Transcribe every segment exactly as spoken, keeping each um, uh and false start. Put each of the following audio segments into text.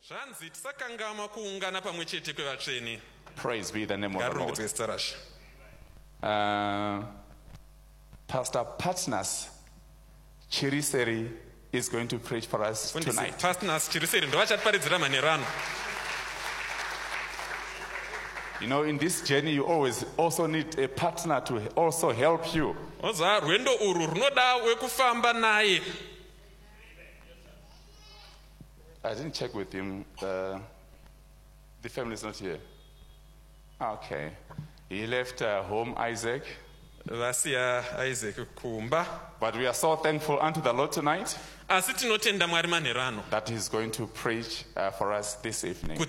Praise be the name of the Lord. Uh, Pastor Partners Chiriseri is going to preach for us tonight. You know, in this journey, you always also need a partner to also help you. I didn't check with him. Uh, the family is not here. Okay. He left uh, home, Isaac. But we are so thankful unto the Lord tonight that he's going to preach uh, for us this evening.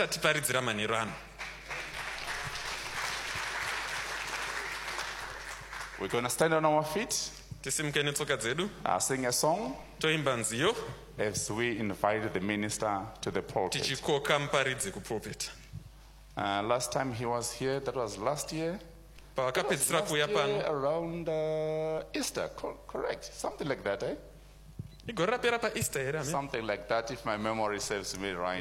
We're going to stand on our feet, uh, sing a song as we invite the minister to the pulpit. Uh, last time he was here, that was last year. That was last year around uh, Easter, co- correct? Something like that, eh? Something like that, if my memory serves me right.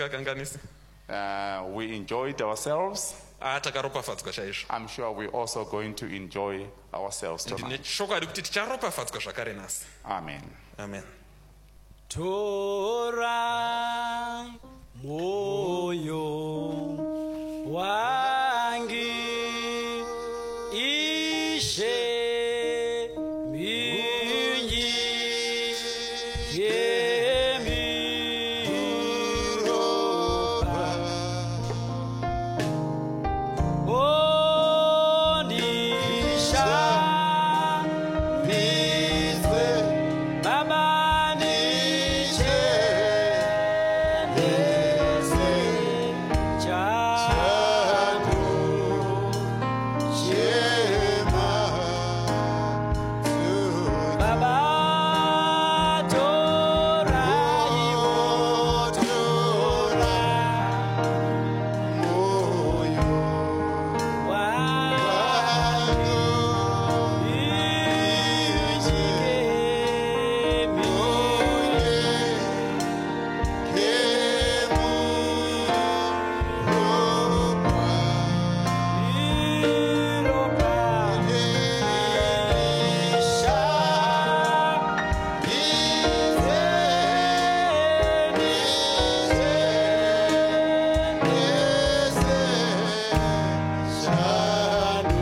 Uh, we enjoyed ourselves. I'm sure we're also going to enjoy ourselves tonight. Amen. Amen. Torah moyo wangi ishe mingi yemiroba onisha bizwe baba niche nese chadu chema baba tora imotora moyo wangu ijike moye kemu ropa iropa isha ize nise nese shanu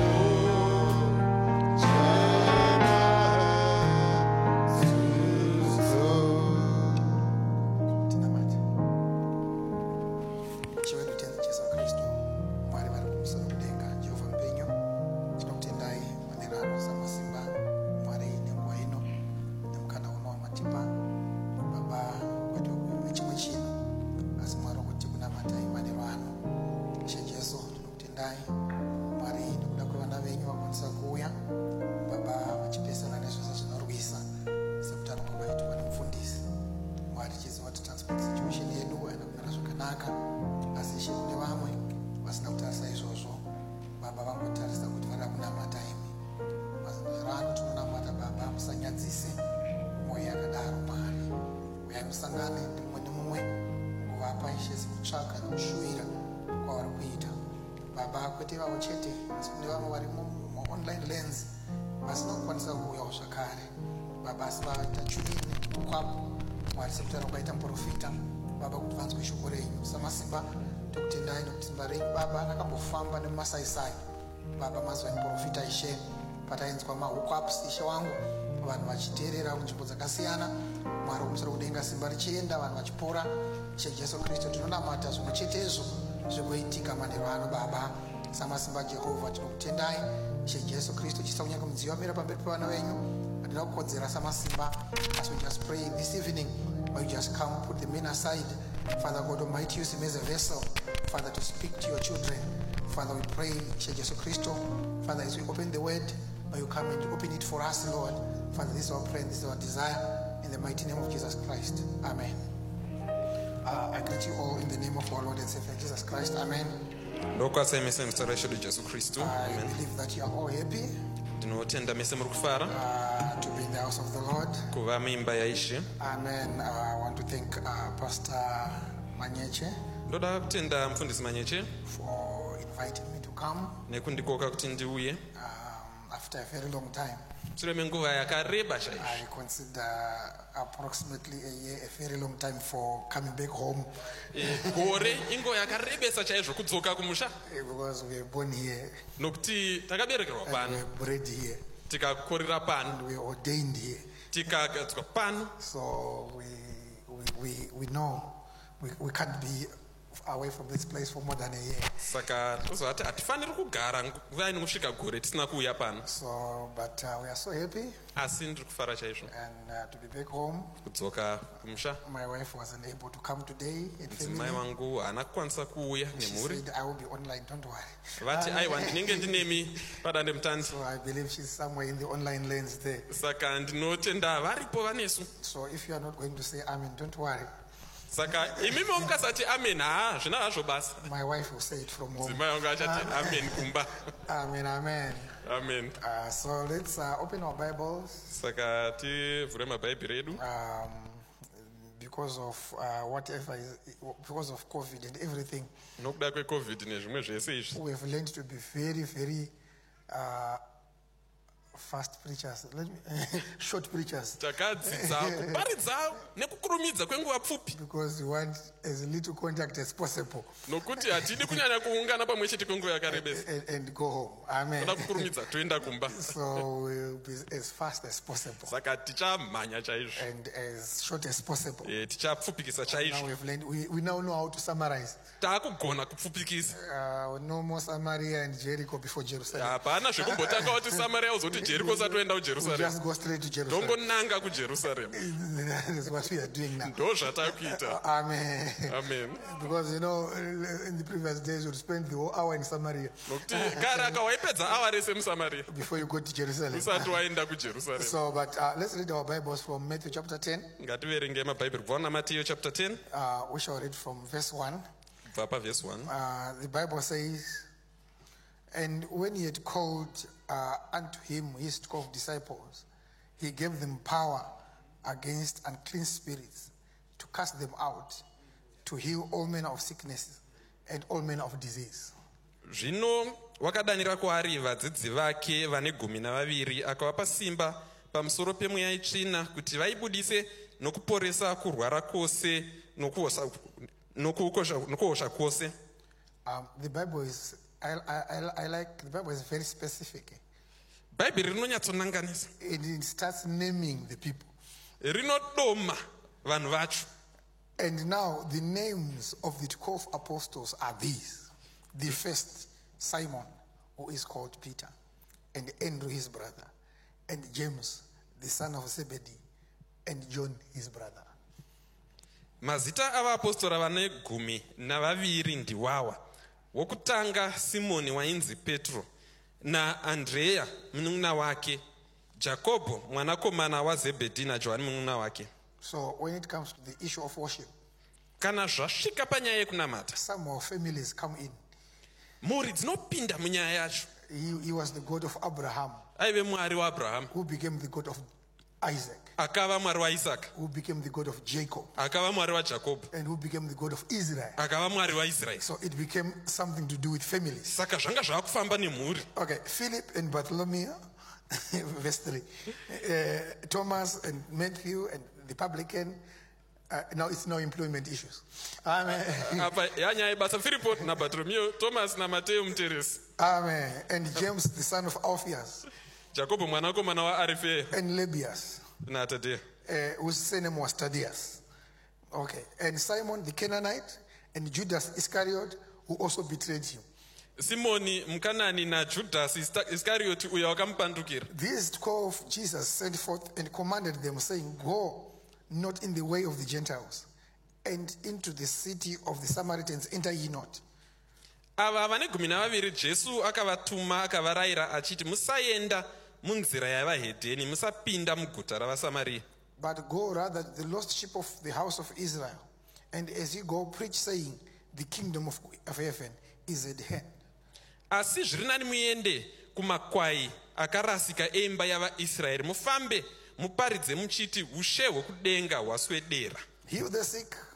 Chiwedu tena Yesu Kristo mwari vari kumusoro kudenga Jehovha mupenyu tinokutendai manerano samasimba mwari nenguva ino nemukana uno wamatipa baba kwete wechimwe chino asi mwari wokuti kunamatai manero ano Ishe Jesu tinokutendai mwari nekuda kwevana venyu vakwanisa kuuya baba vachipesana nezvose zvinorwisa sekutano kwavaitwa nemufundisi mwari chiziva kuti transport situation yedu haina kumira zvakanaka asi Ishe kune vamwe vasina kutarisa izvozvo baba vangotarisa kuti vari kunamata imi mazano tinonamata baba musanyadzise mwoyo yakadaro mwari uyai musangane nemumwe nemumwe kuvapa Ishe sekutsvaka nekushuwira kwavari kuita baba kwete vavo chete asi kune vamwe vari muonline lens vasina kukwanisa kuuyawo zvakare baba asi vaita chunini ukwapo mwari sekutaura kwaita muprofita baba kuti vanzwe shoko renyu samasimba tokutendai nekuti simba renyu baba rakambofamba nemumasaisai baba mazuva muprofita Ishe patainzwa mahookups Ishe wangu vanhu vachiteerera kunzvimbo dzakasiyana mwari womusoro kudenga simba richienda vanhu vachipora Ishe Jesu Kristu tinonamata zvimwe chetezvo zvegoitika manheru ano baba samasimba Jehovha tinokutendai Ishe Jesu Kristu chiisa kunyange mudziyo wamira pamberi pevana venyu handina kukodzera samasimba as we just pray this evening may you just come put the men aside Father God Almighty, use him as a vessel Father to speak to your children Father we pray Ishe Jesu Kristo Father as we open the word may you come and open it for us Lord Father this is our prayer and this is our desire in the mighty name of Jesus Christ Amen. uh, I greet you all in the name of our Lord and Savior Jesus Christ Amen. I believe that you are all happy uh, to be in the house of the Lord. Amen. Uh, I want to thank uh, Pastor Manyeche ndoda kutenda mufundisi Manyeche for inviting me to come nekundikoka kuti ndiuye um, after a very long time. shure menguva yakareba chaizvo. I consider approximately a year a very long time for coming back home gore ingo yakarebesa chaizvo kudzoka kumusha eh, because we were born here nokuti takaberekerwa and we pano were bred here tikakorera pano and we were ordained here. tikagadzwa pano So we we, we, we know we, we can't be away from this place for more than a year. saka tozvati hatifaniri kugara nguva inosvika gore tisina kuuya pano. So, but uh, we are so happy asi ndiri kufara chaizvo and uh, to be back home. kudzoka kumusha. My wife wasn't able to come today. And mudzimai family. wangu haana kukwanisa kuuya She nemhuri. said, I will be online, don't worry. vati aiwa ndinenge ndinemi padande mutandi. So I believe she's somewhere in the online lanes there. saka ndinotenda varipo vanesu. So if you are not going to say amen, don't worry. saka imimo mukasati amen haa zvina hazvo basa. My wife will say it from home. mudzimai wangu achati amen kumba. Amen, amen. amen. Uh, so let's uh, open our Bibles. saka tivhure mabhaibheri edu. Um, because of uh, whatever is, because of COVID and everything, nokuda kwecovid nezvimwe zvese izvi we have learned to be very, very uh, fast preachers, Let me, short preachers, takadzidza kuparidza nekukurumidza kwenguva pfupi because we want as little contact as possible nokuti hatidi kunyanya kuungana pamwe chete kwenguva yakarebesa. and, and go home. Amen. toda kukurumidza toenda kumba. So we'll be as fast as possible saka tichamhanya chaizvo. and as short as possible. Eh, tichapfupikisa Now chaizvo. we've learned, we, we now know how to summarize. taakugona kupfupikisa. Uh, no more Samaria and Jericho before Jerusalem. hapana zvekumbotanga kuti samaria uzoti jeriko satoenda We kujerusarema. just go straight to Jerusalem. tongonanga kujerusarema. That is what we are doing now. ndo zvatakuita. Amen. amen. Because you know, in the previous days, you'd spend the whole hour in Samaria nokuti kare akawaipedza awa rese musamaria before you go to Jerusalem. usati waenda kujerusarema. So, but uh, let's read our Bibles from Matthew chapter ten. ngativerenge mabhaibheri kubva na Mateyo chapter ten Uh, we shall read from verse one. kubva pavhesi one. Uh, the Bible says, and when he had called uh, unto him his twelve disciples, he gave them power against unclean spirits to cast them out, to heal all manner of sicknesses and all manner of disease. zvino wakadanira kwaari vadzidzi vake vane gumi navaviri akavapa simba pamusoro pemweya itsvina kuti vaibudise nokuporesa kurwara kwose nokuhosha nokuhosha- nokuhosha kwose. Um, the Bible is, I, I, I like, the Bible is very specific. bhaibheri rinonyatsonanganisa. It, it starts naming the people. rinodoma vanhu vacho. And now the names of the twelve apostles are these. The first, Simon, who is called Peter, and Andrew his brother, and James, the son of Zebedee, and John his brother. mazita avaapostora vane gumi navaviri ndiwawa. wokutanga simoni wainzi petro naandreya munun'una wake, jakobho mwanakomana wazebhedhi najohani munun'una wake. So when it comes to the issue of worship, kana zvasvika panyaya yekunamata, some of our families come in. mhuri dzinopinda munyaya yacho. He, he was the God of Abraham, aive mwari waabhurahamu, who became the God of Isaac, akava mwari waisaka, who became the God of Jacob, akava mwari wajakobho, and who became the God of Israel. akava mwari waisraeri. So it became something to do with families. saka zvanga zvava kufamba nemhuri. Okay, Philip and Bartholomew, verse three. Uh, Thomas and Matthew and the publican. Uh, now it's no employment issues. Amen. apa yanyaya basa filipo nabartolomeo, thomas namateo muteresi, Amen. And James, the son of Alphaeus, jakobho mwanakomana waarifeya and Lebbaeus, natadeya, uh, whose surname was Thaddeus. Okay. And Simon the Canaanite, and Judas Iscariot, who also betrayed him. simoni mukanani najudhasi iskarioti uyo wakamupandukira. These twelve Jesus sent forth and commanded them, saying, go not in the way of the Gentiles, and into the city of the Samaritans enter ye not. ava vane gumi navaviri jesu akavatuma akavarayira achiti, musaenda munzira yavahedheni, musapinda muguta ravasamariya, But go rather to the lost sheep of the house of Israel. And as ye go, preach, saying, the kingdom of, of heaven is at hand. asi zviri nani muende kumakwai akarasika emba yavaisraeri, mufambe muparidze muchiti, ushe hwekudenga hwaswedera. Heal the sick,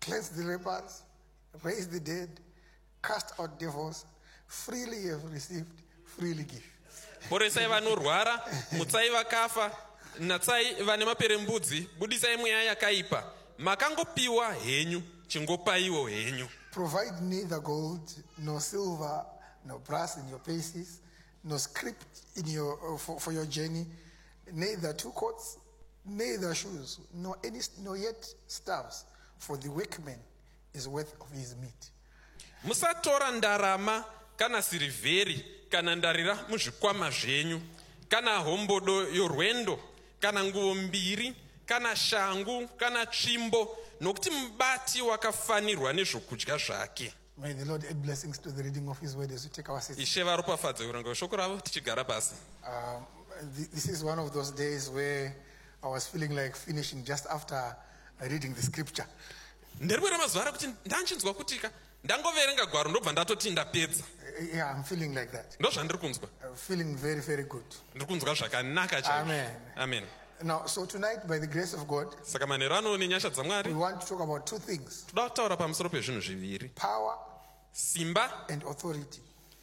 cleanse the lepers, raise the dead, cast out devils. Freely you have received, freely give. Poresai vanorwara, mutsai vakafa, natsai vane maperembudzi, budisai mweya yakaipa. Makangopiwa henyu, chingopaiwo henyu. Provide neither gold, nor silver, nor brass in your purses, nor script in your uh, for, for your journey, neither two coats, neither shoes, nor any, nor yet staffs, for the workman is worth of his meat. Musatora ndarama kana siliveri kana ndarira muzvikwama zvenyu kana hombodo yorwendo kana nguo mbiri kana shangu kana tsvimbo nokuti mubati wakafanirwa nezvokudya zvake. May the Lord add blessings to the reading of his word as we take our seats. Ishe varopafadze kuverenga shoko ravo tichigara pasi. Um, th- this is one of those days where I was feeling like finishing just after reading the scripture. Nderwera mazuva kuti ndanchinzwa kutika ndangoverenga gwaro ndobva ndatoti ndapedza. Uh, Yeah, I'm feeling like that. Ndo zvandiri kunzwa. I'm feeling very, very good. Ndiri kunzwa zvakanaka chaizvo. Amen. Amen. Now, so tonight, by the grace of God, Saka manheru ano nenyasha we dzaMwari want to talk about two things: toda kutaura pamusoro pezvinhu zviviri, power simba and authority.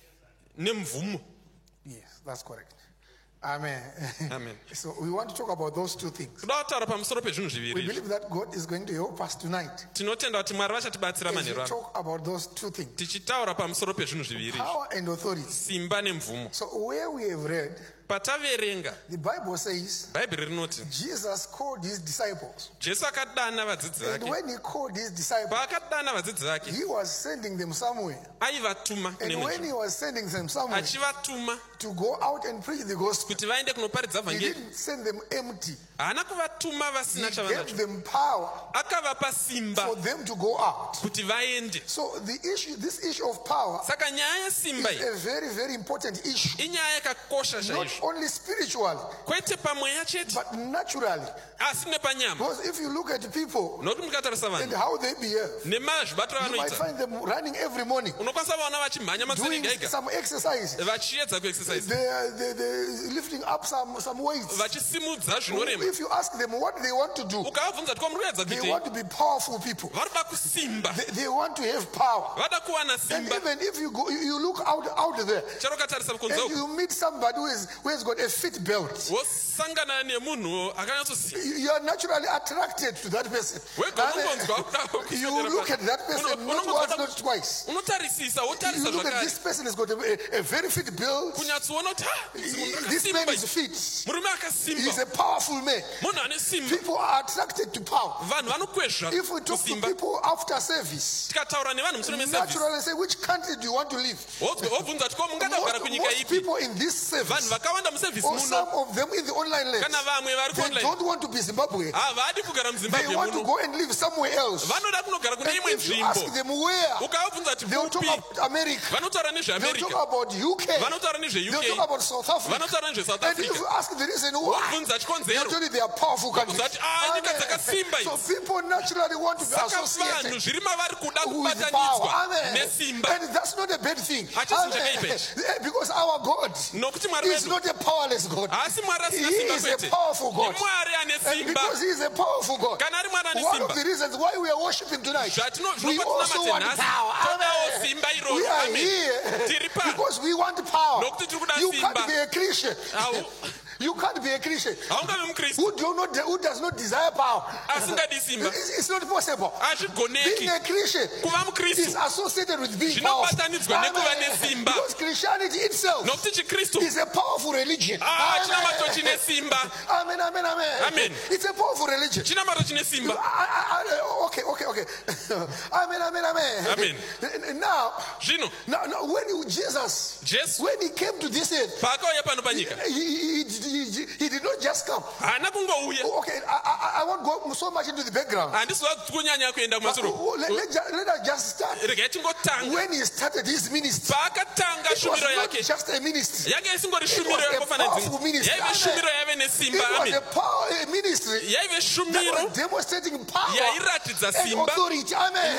nemvumo. Yes, that's correct. Amen. Amen. So we want to talk about those two things. Toda kutaura pamusoro pezvinhu We zviviri. believe that God is going to help us tonight Tinotenda kuti Mwari vachatibatsira as we manheru ano talk about those two things: tichitaura pamusoro pezvinhu zviviri, power and authority. simba nemvumo. So where we have read, Pataverenga the Bible says Bhaibheri rinoti Jesus called his disciples, Jesu akadana vadzidzi and vake. when he called his disciples, Paakadana vadzidzi vake he was sending them somewhere. aivatuma kune And when munhu, he was sending them somewhere achivatuma to go out and preach the gospel, kuti vaende kunoparidza he vhangeri. didn't send them empty. Haana kuvatuma He vasina gave chavanacho, them power akavapa simba for them to go out. kuti vaende. So the issue, this issue of power Saka nyaya yesimba is iyi a very, very important issue. inyaya yakakosha Not chaizvo, only spiritually, kwete pamweya chete but naturally. asi nepanyama. Because if you look at people Nokuti mukatarisa and vanhu how they behave, nemazvibatiro you might vanoita, find them running every morning, unokwanisa vaona vachimhanya doing matseringa ega, some exercise. vachiedza kuexercise, They are, they, they're lifting up some, some weights. vachisimudza zvinorema. If you ask them what they want to do, Ukavabvunza kuti kwa muri kuedza they kuitei, want to be powerful people. vari kuda kusimba, They, they want to have power. vada kuwana And simba. even if you go, you, you look out, out there Chero ukatarisa and kunze uku, you meet somebody who, is, who has got a fit belt, wosangana nemunhu akanyatsosimba, you you are naturally attracted to that person. wega I mean, unongonzwa kuda you kufanira look at pasi. that person Uno- not unongonzwa once, kuda not kuti- twice. unotarisisa You wotarisa look at zvakare, this person has got a, a very fit build. kunyatsoona kuti "Ah, munhu This man akasimba is iyi, fit. murume He's a akasimba, powerful man. munhu ane simba." People are attracted to power. Vanhu vanokwezva If we talk to kusimba. people after service, Tikataura nevanhu mushure mesevhisi, naturally say, which country do you want to live? wobvunza kuti ko mungada kugara Most, kunyika most ipi. people in this Vanhu service, vakawanda musevhisi or some muno, of them in the online land, kana vamwe vari they kuonline, don't want to be Zimbabwe. havadi kugara They muzimbabwe want to muno, go and live somewhere else. vanoda kunogara kune And imwe if you ask nzvimbo. them where, Ukavabvunza kuti they'll talk kupi, about America. vanotaura They'll nezveamerica, talk about U K. vanotaura They'll nezveu talk k, about South Africa. vanotaura nezvesouth And if africa. you ask the reason why, Wobvunza they'll chikonzero, tell you they are powerful countries. Wobvunza kuti, "Ah, nyika Amen. dzakasimba So idzi." people naturally want to be Saka vanhu associated zviri mavari kuda with power. kubatanidzwa Amen. nesimba, And that's not a bad thing. Hachisi Amen. chakaipa. Because our God nokuti Mwari is wedu not a powerless God. haasi Mwari He asina simba is a kwete, powerful God. imwari ane And simba. because he is a powerful God, Kana ari Mwari ane one of simba, the reasons why we are worshiping tonight, Zvatino- we zvinobva also tinamate want nhasi, power. todawo Amen. simba iroro. We are Amen. here Tiri pano. because we want power. Nokuti tiri kuda You simba. can't be a Christian. Au. You can't be a Christian haungavi mukristu who, do not, who does not desire power. asingadi simba, It's, it's not possible. Being hazvigoneki. a Christian Kuva is mukristu associated with being powerful. zvinobatanidzwa nekuva Amen. nesimba, Because Christianity itself nokuti chikristu is a powerful religion. ah, Amen. chinamato chine simba, Amen, amen, amen. Amen. It's a powerful religion. chinamato chine simba. I- I- I- okay, okay, okay. Amen, amen, amen. Amen. Now, Zvino now, now when you, Jesus, Jesu when he came to this earth, paakauya pano panyika he, he, he, he, he did not just come. haana kungouya. Okay, I, I, I won't go so much into the background. handisiva kunyanya kuenda But kumasoro. let, let, ju- let us just start. Regai tingotanga When he started his ministry, paakatanga it was shumiro not yake, just a ministry. yanga isingori It shumiro was a yakofana powerful ministry. yaive Amen. shumiro yaive It nesimba. was Amen. a power a ministry Yaive that shumiro was demonstrating power yairatidza and simba authority. Amen. ne- nemvumo.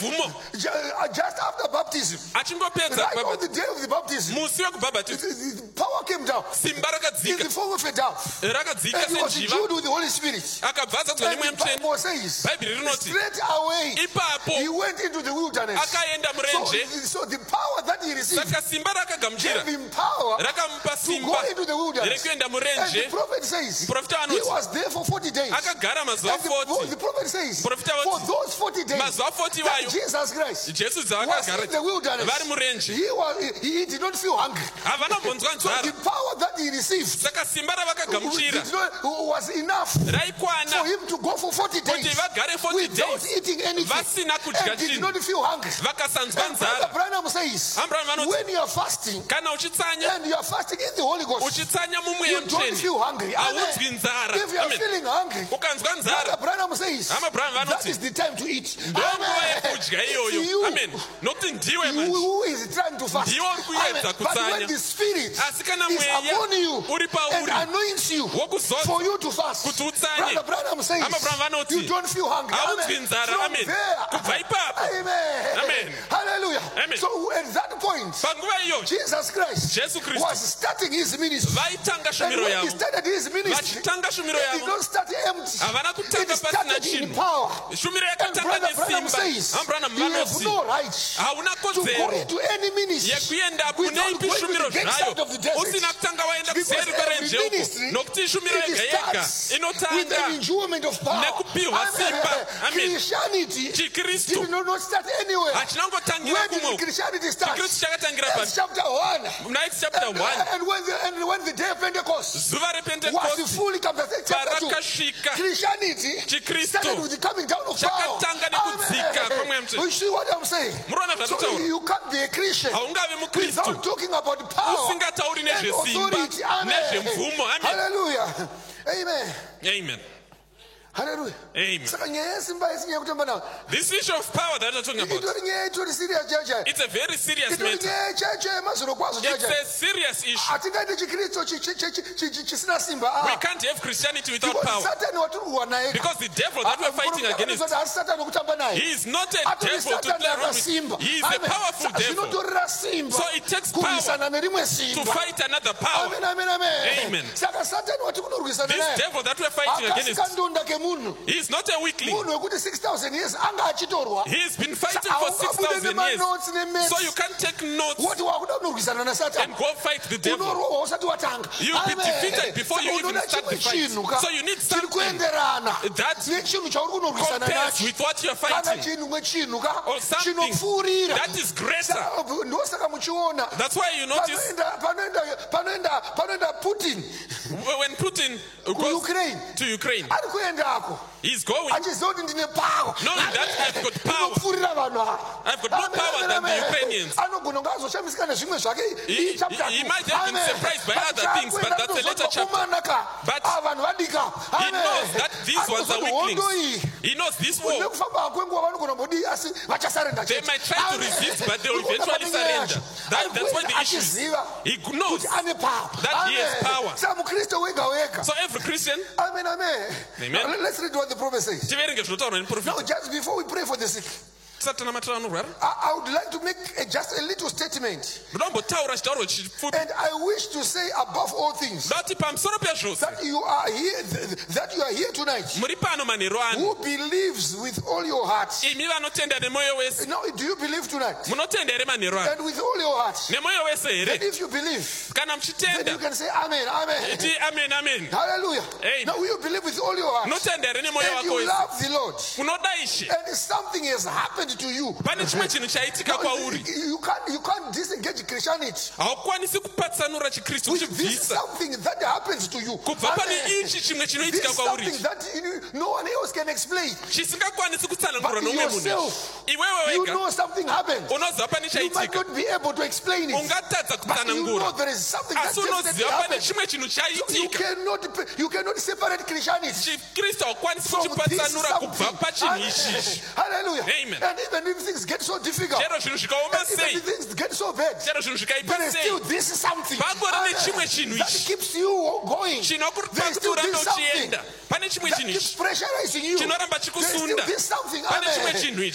mvumo Ju- uh, Just after baptism, achingopedza right on baba- the day of the baptism, musi the, wekubhabhatisa the power came down simba in rakadzika the form of a dove. rakadzika And he was senjiva endued with the Holy Spirit. akabva azadzwa And nemweya the mutsvene Bible says, bhaibheri rinoti straight away, ipapo he went into the wilderness. akaenda So, murenje so the power that he received saka simba gave rakagamuchira him power rakamupa to go simba into the wilderness. rekuenda And murenje the prophet says, muprofita he anoti was there for forty days. akagara mazuva And the, forty the prophet says, Muprofita for anoti those forty days, mazuva forty that wayo Jesus Christ jesu was dzaakagara in the wilderness, vari murenje he, was, he, he did not feel hungry. havanambonzwa So the nzara power that he received saka simba ravakagamuchira did not- was enough for raikwana him to go for forty kuti days vagare forty without days eating anything vasina kudya and did chinhu not feel hungry. vakasanzwa And Brother nzara Branham says, Abraham anoti when you are fasting kana uchitsanya and you are fasting in the Holy Ghost, uchitsanya mumweya you don't mutsvene feel hungry. Amen. haudzwi nzara If you are Amen. feeling hungry, ukanzwa Brother nzara Branham says, Hama Branham that vanoti is the time to eat. ndonguva yekudya It's iyoyo you, amen nokuti ndiwe you manje who is trying to fast. Ndiwe uri kuedza Amen. But kutsanya. when the Spirit Asi kana is mweya upon you uri pauri, and anoints you wokuzodza for you to fast, kuti utsanye. Brother Branham says, Hama Branham vanoti, you don't feel hungry. haudzwi Amen. nzara From amen there, kubva ipapo Amen. Amen. Hallelujah. Amen. So at that point, panguva iyoyo Jesus Christ Jesu Kristu was starting his ministry. vaitanga And shumiro when he yavo started his ministry, vachitanga shumiro he did yavo not start empty. havana kutanga It pasina started in chinhu power. shumiro And yakatanga Brother Branham nesimba says, Abraham you have vanoti no right hauna to go kodzero into any ministry yekuenda without kune ipi going to shumiro the gate zvayo side of the desert. usina kutanga waenda Because kuseri every kwerenje uko ministry, nokuti shumiro it yega yega starts with inotanga an enjoyment of power. Nekupihwa Amen. simba. Amen. Christianity Chikristu. did not not start anywhere. hachinangotangira Where did kumwe Christianity start? chikristu chakatangira Acts papi chapter one. muna chapter And, one and when the and when the day of Pentecost zuva was repentekosti fully come, chapter two. parakasvika Christianity Chikristu. started with the coming down of power. Chakatanga nekudzika kwemweya Amen. mutsvene. You see what I'm saying? Murona So zvatataura you can't be a Christian haungavi mukristu without talking about power usingatauri and nezvesimba authority. Amen. nezvemvumo amen Hallelujah. Amen. amen Hallelujah. Amen. Saka nyaya yesimba yesinyaya kutamba nayo. this issue of power that we're talking about Itori nyaya itori serious chaichai. it's a very serious Itori matter nyaya chaichai yemazoro kwazo it's chaichai. a serious issue Hatingaiti chikristo chi- chi- chi- chi- chi- chisina simba. we Ah. can't have Christianity without Because power Satani watiri kuwa naye. because the devil that we're fighting against Asi Satani wekutamba naye. he is not a Atori devil to Satani play around akasimba. with he is a Amen. powerful Saka devil zvinotorera simba So it takes power kurwisana nerimwe to simba. fight another power Amen, amen, amen. Amen. Saka Satani wati kunorwisana this naye. devil that we're fighting against Akasikandonda kemunhu. he is not a weakling Munhu wekuti six thousand years anga achitorwa. he's been fighting Sa- for six haukabude thousand years nemanotsi nemaps. so you can't take notes Woti wakuda kunorwisana nasatani. and go fight the devil Unorwa usati watanga. You'll be Amen. defeated before you Saka even unoda start the chimwe fight. chinhu ka. So you need Chiri something kuenderana that nechinhu chauri kunorwisana compares nacho. with what you're Kana fighting chinhu chinhu ka or something chinopfuurira. that is greater Saka- ndosaka muchiona that's why you notice panoenda panoenda panoenda panoenda Putin when Putin goes kuUkraine to Ukraine ari kuendako he's going achiziva kuti ndine power. knowing that I've got power Ndinopfuurira vanhu ava. I've got more Amen, power amen, than the amen. Ukrainians. Anogona kunge azoshamisika nezvimwe zvake He- ii chapter he- he two. might have been Amen. surprised by But other things, but chakuenda that's a later kutozoti chapter. vakomana But ava vanhu vadika. he Amen. knows that these ones are Anotozoti hondo iyi weaklings he knows this war nekufamba kwenguva vanogona mbodi asi vachasarenda they chete. might try to Amen. resist but they will eventually Ndikuona surrender yacho. that, that's what the Arikuenda issue is achiziva he knows kuti ane power. that he has Amen. power. Saka mukristu wega wega. so every Christian Amen, amen. Amen. Now, let's read what the prophet says. tiverenge zvinotaurwa Now, nemuprofita just before we pray for the sick, tisati tanamatira vanorwara I, I would like to make a, just a little statement. ndoda kumbotaura chitauro chipfupi And I wish to say above all things ndoda kuti pamusoro pezvose that you are here, th- that you are here tonight, muri pano manheru ano who believes with all your heart. imi vanotenda nemwoyo wese Now, do you believe tonight? munotenda here manheru ano And with all your heart. nemwoyo wese And here if you believe, kana then muchitenda you can say amen, amen. iti amen amen Hallelujah. Amen. Now, you believe with all your heart. unotenda here nemwoyo And wako you wese love the Lord. unoda ishe And something has happened to you. pane chimwe chinhu chaitika Now, kwauri you can't, you can't disengage Christianity. haukwanisi kupatsanura chikristu With this kuchibvisa something that happens to you. kubva pane Amen. ichi chimwe This chinoitika is kwauri something that you, no one else can explain. chisingakwanisi kutsanangurwa But nomwe munhu yourself, iwewe you wega know something happened. unoziva pane You might chaitika not be able to explain it. ungatadza But you know kutsanangura there is something that asi definitely unoziva pane happened. chimwe chinhu So you chaitika cannot, you cannot separate Christianity chikristu haukwanisi from this kuchipatsanura kubva something. pachinhu Amen. ichichi Hallelujah. Amen. And even if things get so difficult, chero zvinhu zvikaoma and sei even if things get so bad, chero zvinhu there zvikaipa is sei still this something pangori Amen, nechimwe chinhu that ichi keeps you going. There is still chinokupakutura this something ndochienda pane chimwe that chinhu keeps ichi pressurizing you. chinoramba There is still chikusunda this something. pane chimwe Amen. chinhu ichi Hallelujah.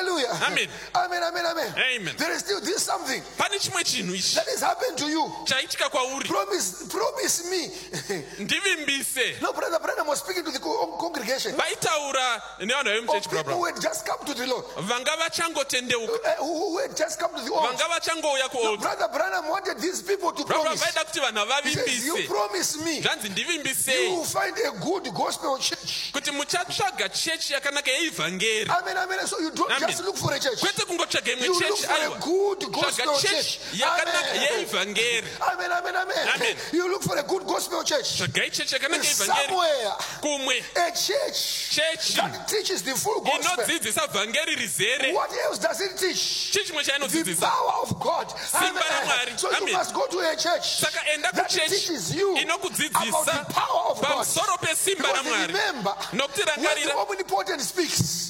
Hallelujah. Amen. Amen, amen, amen. Amen. There is still this something Pane chimwe chinhu ichi that has happened to you. chaitika kwauri. Promise, promise me. Ndivimbise. No, Brother Branham was speaking to the co- congregation Vaitaura nevanhu of vemuchechi people who bra had just come to the Lord, vanga vachangotendeuka, uh, who, who had just come to the altar. vanga vachangouya No, kualtar. Brother Branham wanted these people to Baba promise. vaida kuti vanhu He says, you vavimbise. promise me Zvanzi you ndivimbisei will find a good gospel church. kuti muchatsvaga chechi yakanaka yeivhangeri. Amen, amen. So you don't Amen. just look for a church. Kwete kungotsvaga imwe You look chechi, for a aiwa. good gospel Tsvaga church. chechi yakanaka Amen. yeivhangeri. Amen, amen, amen. Amen. You look for a good gospel church. Tsvagai chechi yakanaka yeivhangeri. Somewhere, Kumwe a church chechi that teaches the full gospel. inodzidzisa vhangeri rizere. What else does it teach? Chii chimwe The chainodzidzisa? power of God. Simba Amen. raMwari. So you Amen. must go to a church Saka enda that kuchechi teaches you about inokudzidzisa the power of God. pamusoro pesimba Because raMwari. remember, Nokuti when the rangarira, omnipotent speaks,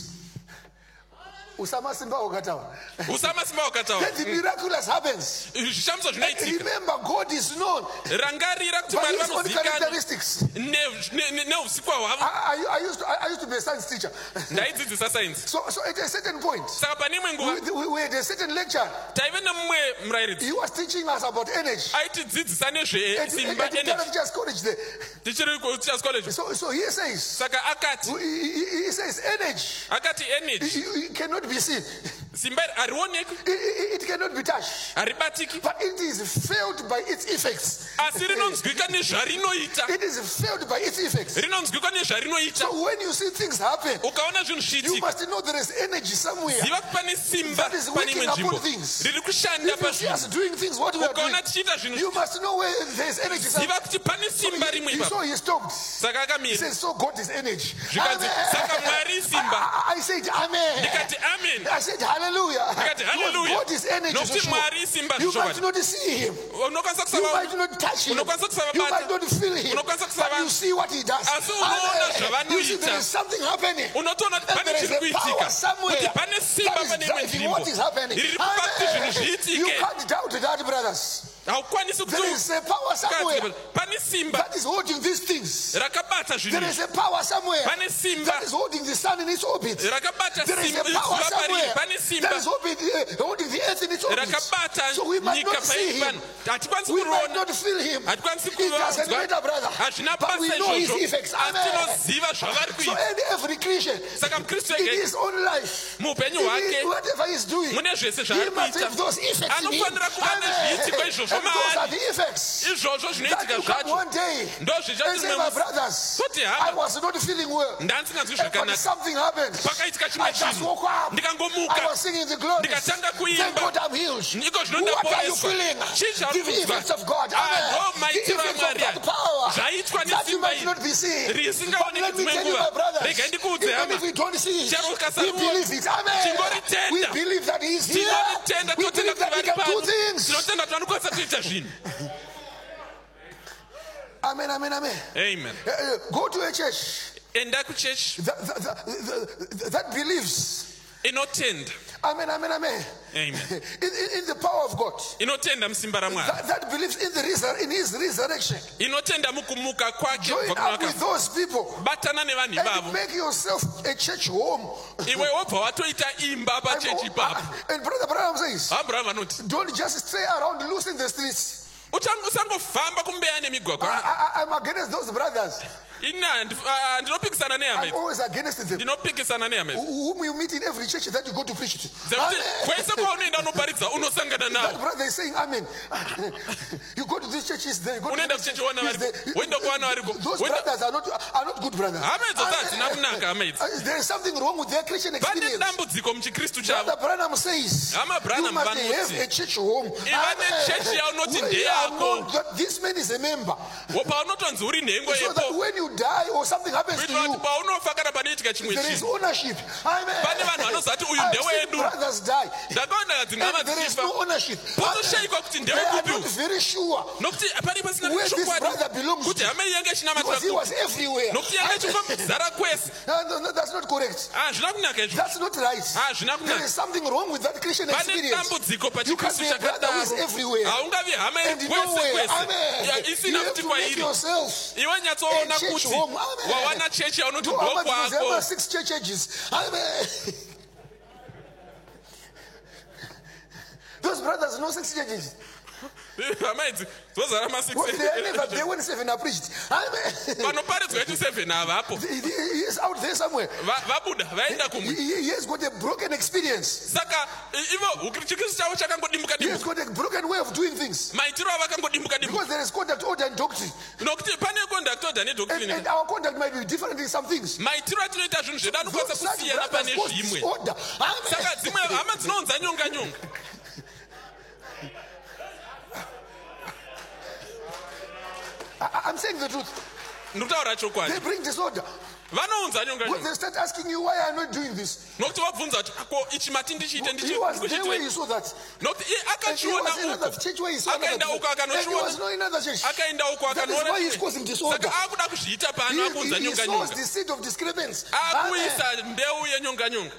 Usama Simba Okatawa, usama simba wakataura. then the miraculous happens. Zvishamiso zvinoitika. Remember, God is known Rangarira kuti by Mwari his own vanozivikanwa characteristics. ne- ne- ne- neusikwa hwavo. I, I, I, used to, I, I used to be a science teacher. Ndaidzidzisa sainzi. So, so at a certain point, Saka pane imwe nguva we, we, we had a certain lecture. taive nemumwe murairidzi He was teaching us about energy. aitidzidzisa At, nezvesimba at, at the energy. teachers college there. Tichiri kuteachers college. So, so he says, Saka akati he, he, he says energy akati energy it, it cannot be seen. simba iri harionekwi, It, it, it cannot be touched. haribatiki, But it is felt by its effects. asi rinonzwika nezvarinoita. It is felt by its effects. Rinonzwika nezvarinoita. So when you see things happen, Ukaona zvinhu you zvichiitika, must know there is energy somewhere ziva kuti pane simba that is pane working imwe nzvimbo upon things. riri kushanda If you see us pazvinhu. doing things, what we are doing, Ukaona tichiita zvinhu, you must know where there is energy somewhere. ziva kuti pane simba rimwe He, ipapo. so he stopped. Saka He akamira. says, so God is energy. Zvikanzi, saka Mwari simba. I, I, I said, Amen. Ndikati amen. I said, hallelujah. Ndikati Because hallelujah. God is energy. Nokuti So sure. Mwari simba You might zvishokwadi. not see him. Unokwanisa You kusava might not touch him. Unokwanisa kusava You bata. might not feel him. Unokwanisa kusava- But you see what he does. Asi unoona Amen. zvavanoita. You see there is something happening. unotoona kuti And pane there is chiri a power kuitika, somewhere kuti pane simba that is pane imwe driving nzvimbo what is happening. riri kupa kuti zvinhu Amen. You zviitike. can't doubt that, brothers. Haukwanisi There kuti is a power somewhere ukadzi- pane simba that is holding these things. rakabata There zvinhu is a power somewhere Pane simba that is holding the sun in its orbit. rakabata There is a simba power zuva pariri. somewhere Pane that simba is holding, uh, holding the earth in its orbit. rakabata So we might nyika not see pairi him. pano. Hatikwanisi We might kuriona, not feel him. hatikwanisi It doesn't kuvanzwa, matter, brother. hazvina But we basa know his izvozvo, effects. asi Amen. tinoziva zvavari So kuita. any every Christian, Saka mukristu in ege his own life, muupenyu in hwake whatever he's doing, mune zvese he must zvaari have those effects in him. anofanira kuva nezviitiko Amen. izvozvo And those are maari. the effects Izvozvo that zvinoitika you come zvacho one day ndo and zvichati say, rimwe my musi, brothers, Kuti I hama, was not feeling well. ndandisinganzwi But zvakanaka, something happened. pakaitika I chimwe just chinhu, woke up. I ndikangomuka, was singing the glories. ndikatanga Thank kuimba, God I'm healed. ndiko What are you zvinondaporeswa. feeling? Chii zvauri The effects kunzwa? of God. Ah, Amen. ndo The maitiro effects of aMwari that power zvaitwa that you nesimba might iri not be seen. But risingaoneki let me dzimwe tell you, my nguva. brothers, Regai ndikuudze even hama, if we don't see it, chero we ukasariona, believe it. Amen. tingoritenda. We believe that He is here. tinotenda We tinotenda believe kuti that He vari can do pano, things. tinotenda kuti vanokwanisa kuita zvinhu. Amen, amen, amen. Amen. Uh, uh, Go to a church Enda kuchechi that, that, that, that believes. inotenda. Amen, amen, amen. Amen. In, in, in the power of God. Inotenda musimba raMwari. That, that believes in the resur- in His resurrection. Inotenda mukumuka kwake Join kubva kuna up with vakafa. those people Batana nevanhu and ivavo. make yourself a church home. Iwe wobva watoita imba pachechi ipapo. And Brother Branham says, Abraham vanoti, don't just stay around loose in the streets. usangofamba kumbeya nemigwagwa. I, I, I'm against those brothers. Ina handi- ah, ndinopikisana nehama I'm idzi. always against them. Ndinopikisana nehama idzi. Whom you meet in every church that you go to preach to. Dzekuti Amen. kwese kwaunoenda unoparidza unosangana That navo. brother is saying, Amen. You go to this church, he's there. You go to Unoenda this church, kuchechi wana he's variko. there. Woenda kuwana variko. Those Woenda- brothers are not, are not good brothers. Hama idzodzo Amen. hadzina kunaka hama idzi. Uh, There is something wrong with their Christian Pane experience. dambudziko muchikristu Brother chavo. Branham says, Hama you Branham must vanoti, have a church home. iva nechechi yaunoti We are ndeyako. known that this man is a member. Paunotonzi uri nhengo So that yepo. when you die or something happens to Kuitira you, kuti paunofa kana panoitika chimwe there is chinhu. ownership. Amen. Pane vanhu vanozati uyu I've seen ndewedu. brothers die. Ndakaona kadzinama And there is dzichifa. no ownership. Potoshayikwa kuti They are not ndewekupi. very sure Nokuti pari pasina where this brother chokwadi belongs kuti to. hama iyi yange Because ichinamatira he was kupi. everywhere. Nokuti yange ichingomuzara kwese. No, no, no, that's not correct. Hazvina kunaka izvo. That's not right. Hazvina There kunaka. is something wrong with that Christian Pane experience. dambudziko You can pachikristu be a brother who is chakadaro. everywhere. Haungavi hama iri And kwese nowhere. kwese. Ya, Amen. You isina have kuti to make kwairi. yourself Iwe nyatsoona a church kuti home. Amen. wawana chechi yaunoti Do Ahmad Muzema ndokwako. six churches. Amen. no six churches. hamaidzi dzozara Well, they are never there ma when seven are preached. I mean, panoparidzwa kuti seven havapo he he is out there somewhere. Va- vabuda vaenda He, kumwe he he has got a broken experience. saka i- ivo chikristu chavo chakangodimbuka He has dimbuka got a broken way of doing things. maitiro avo akangodimbuka dimbuka Because there is conduct, order, and doctrine. nokuti pane conduct order And, nedoctrine and our conduct might be different in some things. maitiro atinoita zvinhu zvedu Those anokwanisa such kusiyana pane brothers cause zvimwe disorder. saka dzimwe Amen. hama dzinounza nyonga nyonga I- I'm saying the truth. ndikutaura They chokwadi bring disorder. vanounza nyonga When nyonga they start asking you why I'm not doing this, nokuti wabvunza kuti ko ichi mati ndichiite he was there where he ndichikuchite saw that. nokuti iye And he akachiona was in another uko church where he saw another akaenda thing. uko And he was akanochiona not in another church. akaenda uko That is akanoona why he's chimwe. causing disorder. saka akuda kuzviita pano He, akuunza he, he nyonga sows nyonga the seed of discrepance. akuisa mbeu yenyonga nyonga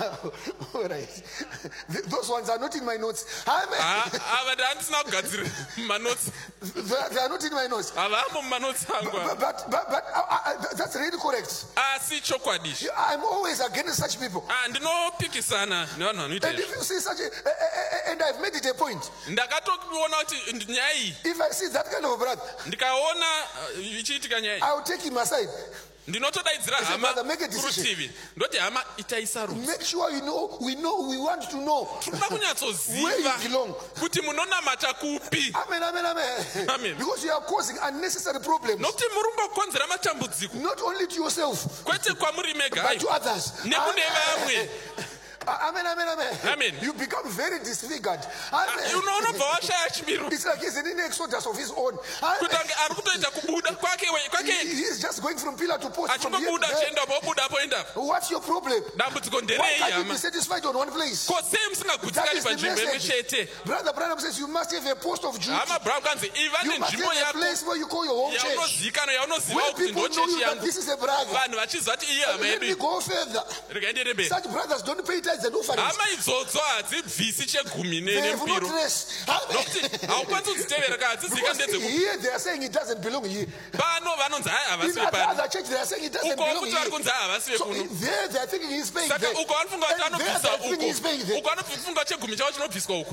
All right. Th- Those ones are not in my notes. Amen. Ah, ava ndandisina kugadzira mumanotsi They they are not in my notes. havambo mumanotsi angu But, ava. but, but, but uh, uh, that's really correct. asi chokwadi izvi I'm always against such people. Ah, ndinopikisana nevanhu vanoita And izvi if you see such a, uh, uh, and I've made it a point, ndakatoona kuti ndi- nyaya iyi if I see that kind of a brother, ndikaona ah, ichiitika nyaya iyi I'll take him aside. ndinotodaidzira I say, hama brother, make a decision. kurutivi ndoti hama itaisa rufu Make sure you know, we know, we want to know toda where kunyatsoziva you belong. kuti munonamata kupi Amen, amen, amen. Amen. Because you are causing unnecessary problems, nokuti muri kumbokonzera matambudziko not only to yourself, kwete kwamuri mega but to others. nekune vamwe Amen. Amen, amen, amen. Amen. You become very disfigured. Amen. unoonobva washaya chimiro It's like he's in an exodus of his own. Amen. kuti ange ari kutoita kubuda kwake we- He, kwake he is just going from pillar to post. From here to achingobuda there. achiendapo obudapo endapo What's your problem? dambudziko Why nderei can't you hama be satisfied on one place? ko sei That musingagutsikani is the panzvimbo imwe message. chete Brother Branham says you must have a post of duty. hama brown kanzi iva You must nenzvimbo have a yako place where you call your home church. yaunozivikanwa yaunozivawo Where kuti people ndo know you chechi that yangu this is a brother. vanhu vachiziva kuti iye hama Let me yedu go further. rikaendere mberi Such brothers don't pay tithes and offerings. hama idzodzo hadzibvisi chegumi ne- They have no nempiro dress. nokuti haukwanisi kudzitevera ka hadzizika Because ndedzeku here they are saying it doesn't belong here. pano vanonzi hai In havasive other, pano other church they are saying it doesn't uko belong kuti vari here. kunzi hai havasive So kuno there they are thinking he's paying saka there. uko vanofunga kuti And there they anobvisa are thinking he's paying uko there. uko vanofunga chegumi chavo chinobviswa uko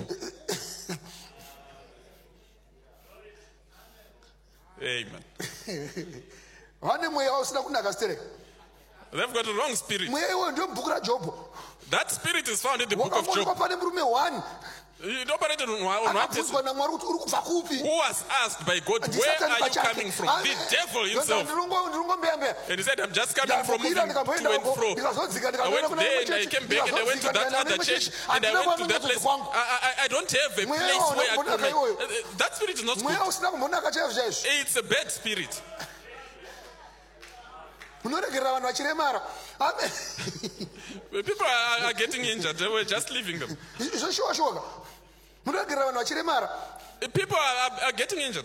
amen Vane mweya usina kunaka stereka. they've got a wrong spirit Mweya iwoyo ndio mubhuku raJobho. that spirit is found in the book of Wakaonekwa Job pane murume one it operated on one, on one person akabvunzwa naMwari kuti uri kubva kupi? who was asked by God, And where Satan are you pachake. coming from? Amen. The devil Ndoda himself. ndirongo- ndirongombeyambeya. And he said, I'm just coming from moving Ndakwira, to ndikamboenda and uko, fro. ndikazodzika, I ndikazoenda went kune there imwe and I church, came back and I went to ndikazodzika, that ndikaenda other kune church church. and I Handina went to that kwamune place. kwangu. I, I, I don't have a Mweya place waona where I kumbonaka could. iwoyo. Uh, uh, That spirit is not Mweya good. usina kumbonaka chaizvo chaizvo. It's a bad spirit. Munoregerera vanhu vachiremara. Amen. People are, are getting injured. We're just leaving them. Zvoshuwa shuwa. Munoregerera vanhu vachiremara. People are, are, are getting injured.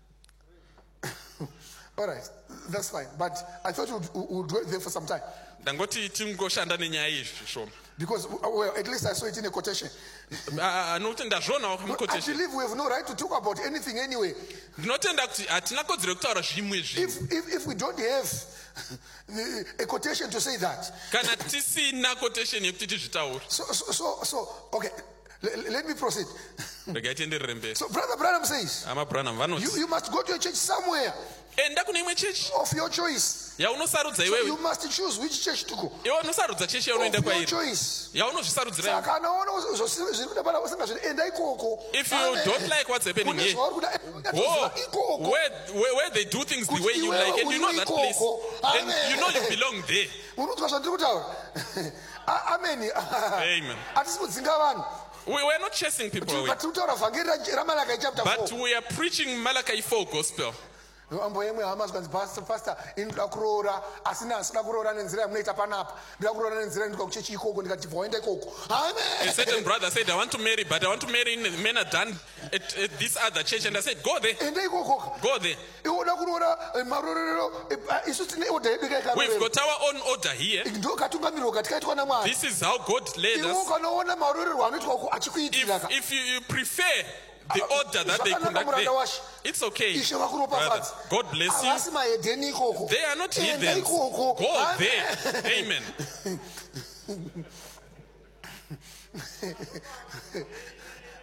All right, that's fine. But I thought we would, we would dwell there for some time. Ndangoti tingoshanda nenyaya iyi zvishoma. Because, well, at least I saw it in a quotation. Ah, ah, nokuti ndazvionawo I muquotation. believe we have no right to talk about anything anyway. Ndinotenda kuti hatina kodzero yekutaura zvimwe zvinhu. If, if, if we don't have the, a quotation to say that. Kana tisina quotation yekuti tizvitaure. So, so, so, so okay, let, let me proceed. Regai tienderere mberi. So, Brother Branham says, Ama Branham vanoti you, you must go to a church somewhere enda kune imwe chechi of your choice. yaunosarudza So you iwewe. must choose which church to go. Iwe unosarudza chechi yaunoenda Of your kwairi. choice. Yaunozvisarudzira. Saka anaona zviri kuda pana usanga zviri enda ikoko. If you Amen. don't like what's happening Kune here, zvauri kuda go ikoko. where, where, where they do things the Kuti way you iwewe like and you know that place ikoko. and you know you belong there. Unonzwa zvandiri kutaura? A- Amen. Amen. Hatisi kudzinga vanhu. We were not chasing people away, Tiri kutaura vhangeri raMalachi chapter but four. we are preaching Malachi four gospel. Ambo yemwe hama zvanzi pastor pastor inoda kuroora asina asina kuroora nenzira yamunoita panapa. Ndoda kuroora nenzira inoda kuchechi ikoko ndikati bvaenda ikoko. A Amen. certain brother said, I want to marry, but I want to marry in the men are done at, at this other church. And I said, go there, Enda ikoko. go there. Iwoda kuroora eh, marorero eh, isu tine order yedu kai We've karorero. got our own order here. Ndo katungamirwa katikaitwa naMwari. This is how God led Iwo us. kanoona marorerwo anoitwa uko achikuitira If, ka. if you, you prefer the order that they Zvakanaka conduct muranda there, washe. it's okay. Ishe Brother. vakuropafadza. God bless you. Havasi mahedheni ikoko. They are not Enda heathens. ikoko. Go Amen. there. Amen. I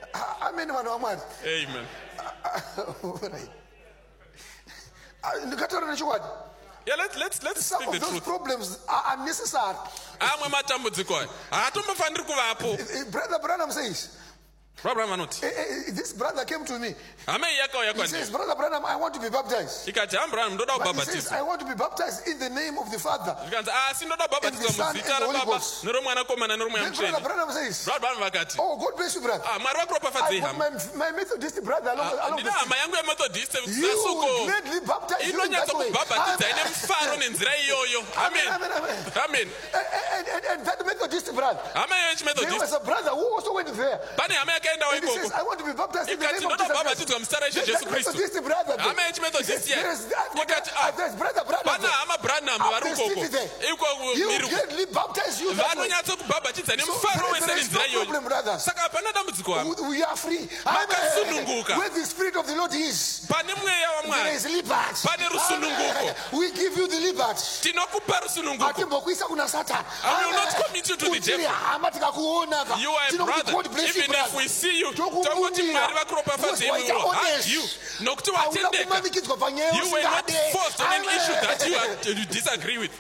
amen vanhu vamwari. Amen. Alright. Ah, ndikataura nechokwadi. Yeah, let's let's let's Some speak the of those truth. problems are unnecessary. Amwe matambudziko aya haatombofaniri kuvapo. Eh, Brother Branham says, Abraham anoti. eh, eh, this brother came to me. Hama iyi yakauya He says, kwandiri. Brother Branham, I want to be baptized. Ikati Abraham ndoda But he says, kubhabhatiswa. I want to be baptized in the name of the Father. Zvikanzi asi ndoda kubhabhatiswa And the Son muzita and the Holy rababa Ghost. neromwanakomana neromweya Then Brother mutsvene. Branham says, Brother Branham vakati, oh, God bless you, brother. ah, Mwari vakuropafadzei I got hama. my, my Methodist brother along, along Ndina the hama yangu yemethodist You will sasuko gladly baptize you in that inonyatsa way. kubhabhatidza ine Amen. mufaro nenzira iyoyo. Amen, Amen. amen, amen. Amen. And, and, and that Methodist brother, Hama iyo there yechimethodist. was a brother who also went there. Pane hama yakaendawo And he says, ikoko. I want to be baptized in the Ikati name of ndoda Jesus Christ. kubhabhatidzwa muzita raishe That Jesu Kristu. Methodist brother, there. Hama yechimethodist There iya. is- I've got Ikati, a- ah, there's brother Branham pana there. hama Branham Up vari the ukoko. street there. Iko He will miri uko. gladly baptize you that way. Vanonyatsa kubhabhatidza So nemufaro there- wese there is nenzira no problem, iyoyo. brothers. Saka hapana dambudziko hama. We- We are free. Makasununguka. Where the Spirit of the Lord is, Pane mweya there waMwari is liberty. pane rusununguko. Amen. We give you the liberty. Tinokupa rusununguko. Hatimbokuisa kuna Satan. I will Amen. not commit you to the Kuti devil. hama tikakuona ka. You are a Tinokuti brother. God bless you, Even if brother. we see you, Tokukumbira. tongoti Mwari vakuropafadze Because iwe. waita Hug honest. you. Nokuti Hauna watendeka. kumanikidzwa panyaya You were not usingade. forced on an Amen. issue that you, are, you disagree with.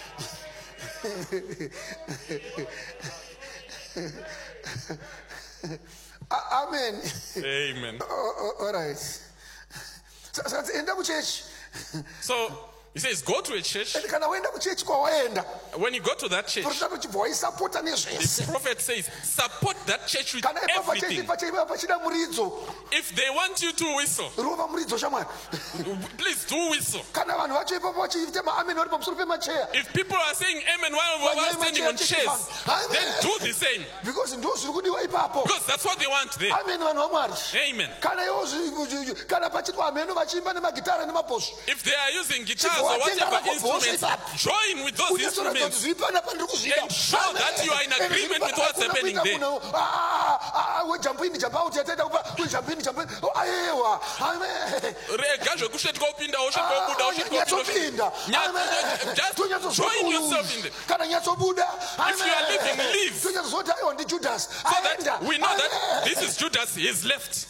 A- Amen. Amen. Oh, oh, all right. So, so enda kuchechi. So he says, go to a church. And kana waenda kuchechi kwawaenda. When you go to that church, Profita kuchibva waisapota the nezvese. prophet says, support that church with Kana ipapa chechi everything. pachaiva pachida muridzo. If they want you to whistle, Rova muridzo shamwari. please do whistle. Kana vanhu vacho ipapa vachiita maamen vari pamusoro pemacheya. If people are saying amen while we are standing on chairs, then do the same. Because ndo zviri kudiwa ipapo. Because that's what they want there. Amen vanhu vamwari. Amen. Kana ivo zvi- kana pachitwa ameno vachiimba nemagitara nemabhosvo. If they are using guitars So or watenga whatever vako bhosvo instruments, ipapo. join with those Unyatsoratidza kuti instruments. zviri pana pandiri kuzvida. Ensure that you are in agreement with what's happening there. wejampini jump out yataita kupa kujampini jampini aiwa amen. Rega zvekusvetka upinda usvetka ubuda usvetka Nyatopinda. Amen. Just Tonyatso- join yourself in there. Kana nyatsobuda. If you are leaving, leave. Tonyatsozoti aiwa ndijudas. So that we know that this is Judas, he is left.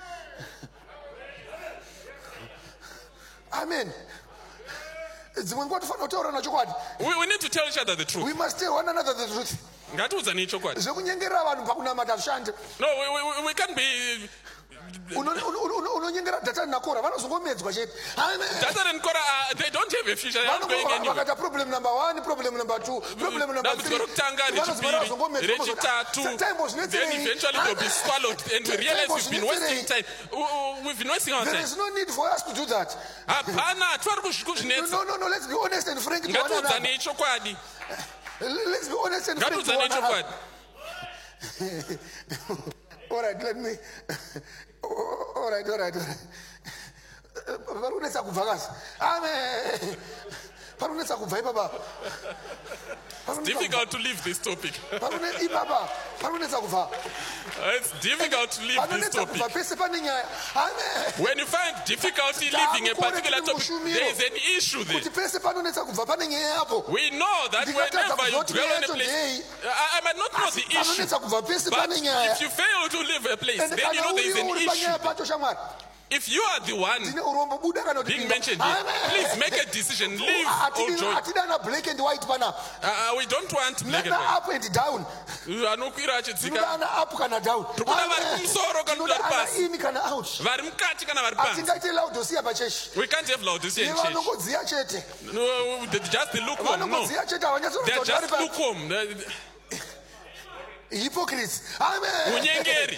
Amen. Dzimwe nguva tofanira kutaurana chokwadi. We, we need to tell each other the truth. We must tell one another the truth. Ngatiudzane chokwadi. Zvekunyengerera vanhu pakunamata hazvishandi. No, we, we, we can't be. Uno- uno- uno- unonyengera Dhatani naKora vanozongomedzwa chete. Amen. Dathan and Korah, uh, they don't have a future. They are not going Vanongo- anywhere. vakaita problem number one, problem number two, problem number Dambudziko three. rokutanga, Vanonzi rechipiri, vanozongomedzwa. rechitatu, Time was then necessary. eventually they'll be swallowed, and we Time realize was we've been wasting necessary. time. We- we- We've been wasting our There time. is no need for us to do that. Hapana, hatifari kuzvinetsa. No, no, no. Let's be honest and frank to one another. Ngatiudzane chokwadi. Let's be honest and frank to Ngatiudzane one another. chokwadi. All right, let me. All right, all right, all right. Parunetsa kubva kasi. Amen. Parunetsa kubva ipapa. Parunetsa kubva. Difficult to leave this topic. Parune- ipapa. Parunetsa kubva. It's difficult to leave this Panonetsa topic. kubva pese pane nyaya. Amen. When you find difficulty leaving a particular topic, there is an issue there. Kuti pese panonetsa kubva pane nyaya yapo. We know that whenever you dwell on a place, I, I might not know the issue, Panonetsa kubva pese but pane nyaya. if you fail to leave a place, And then you know there is an uri issue. panyaya pacho shamwari. If you are the one Tine urombo buda kana kuti being pinda. mentioned here, Amen. please make a decision, leave or Hatidi- join. hatidana black and white pana. Uh, we don't want black and Neither white. up and down. Anokwira achidzika, Tinodana up kana down. Tikuna vari Amen. kumusoro kana vari Tinodana pasi. in kana out. vari mukati kana vari panze. Hatingaite laodicea pachechi. We can't have Laodicea in church. Nevanongodziya chete. No, they're just the lukewarm. No, Vanongodziya chete havanyatsokuti they're kuti vari just pa- lukewarm. They're- hypocrites. Amen. Unyengeri.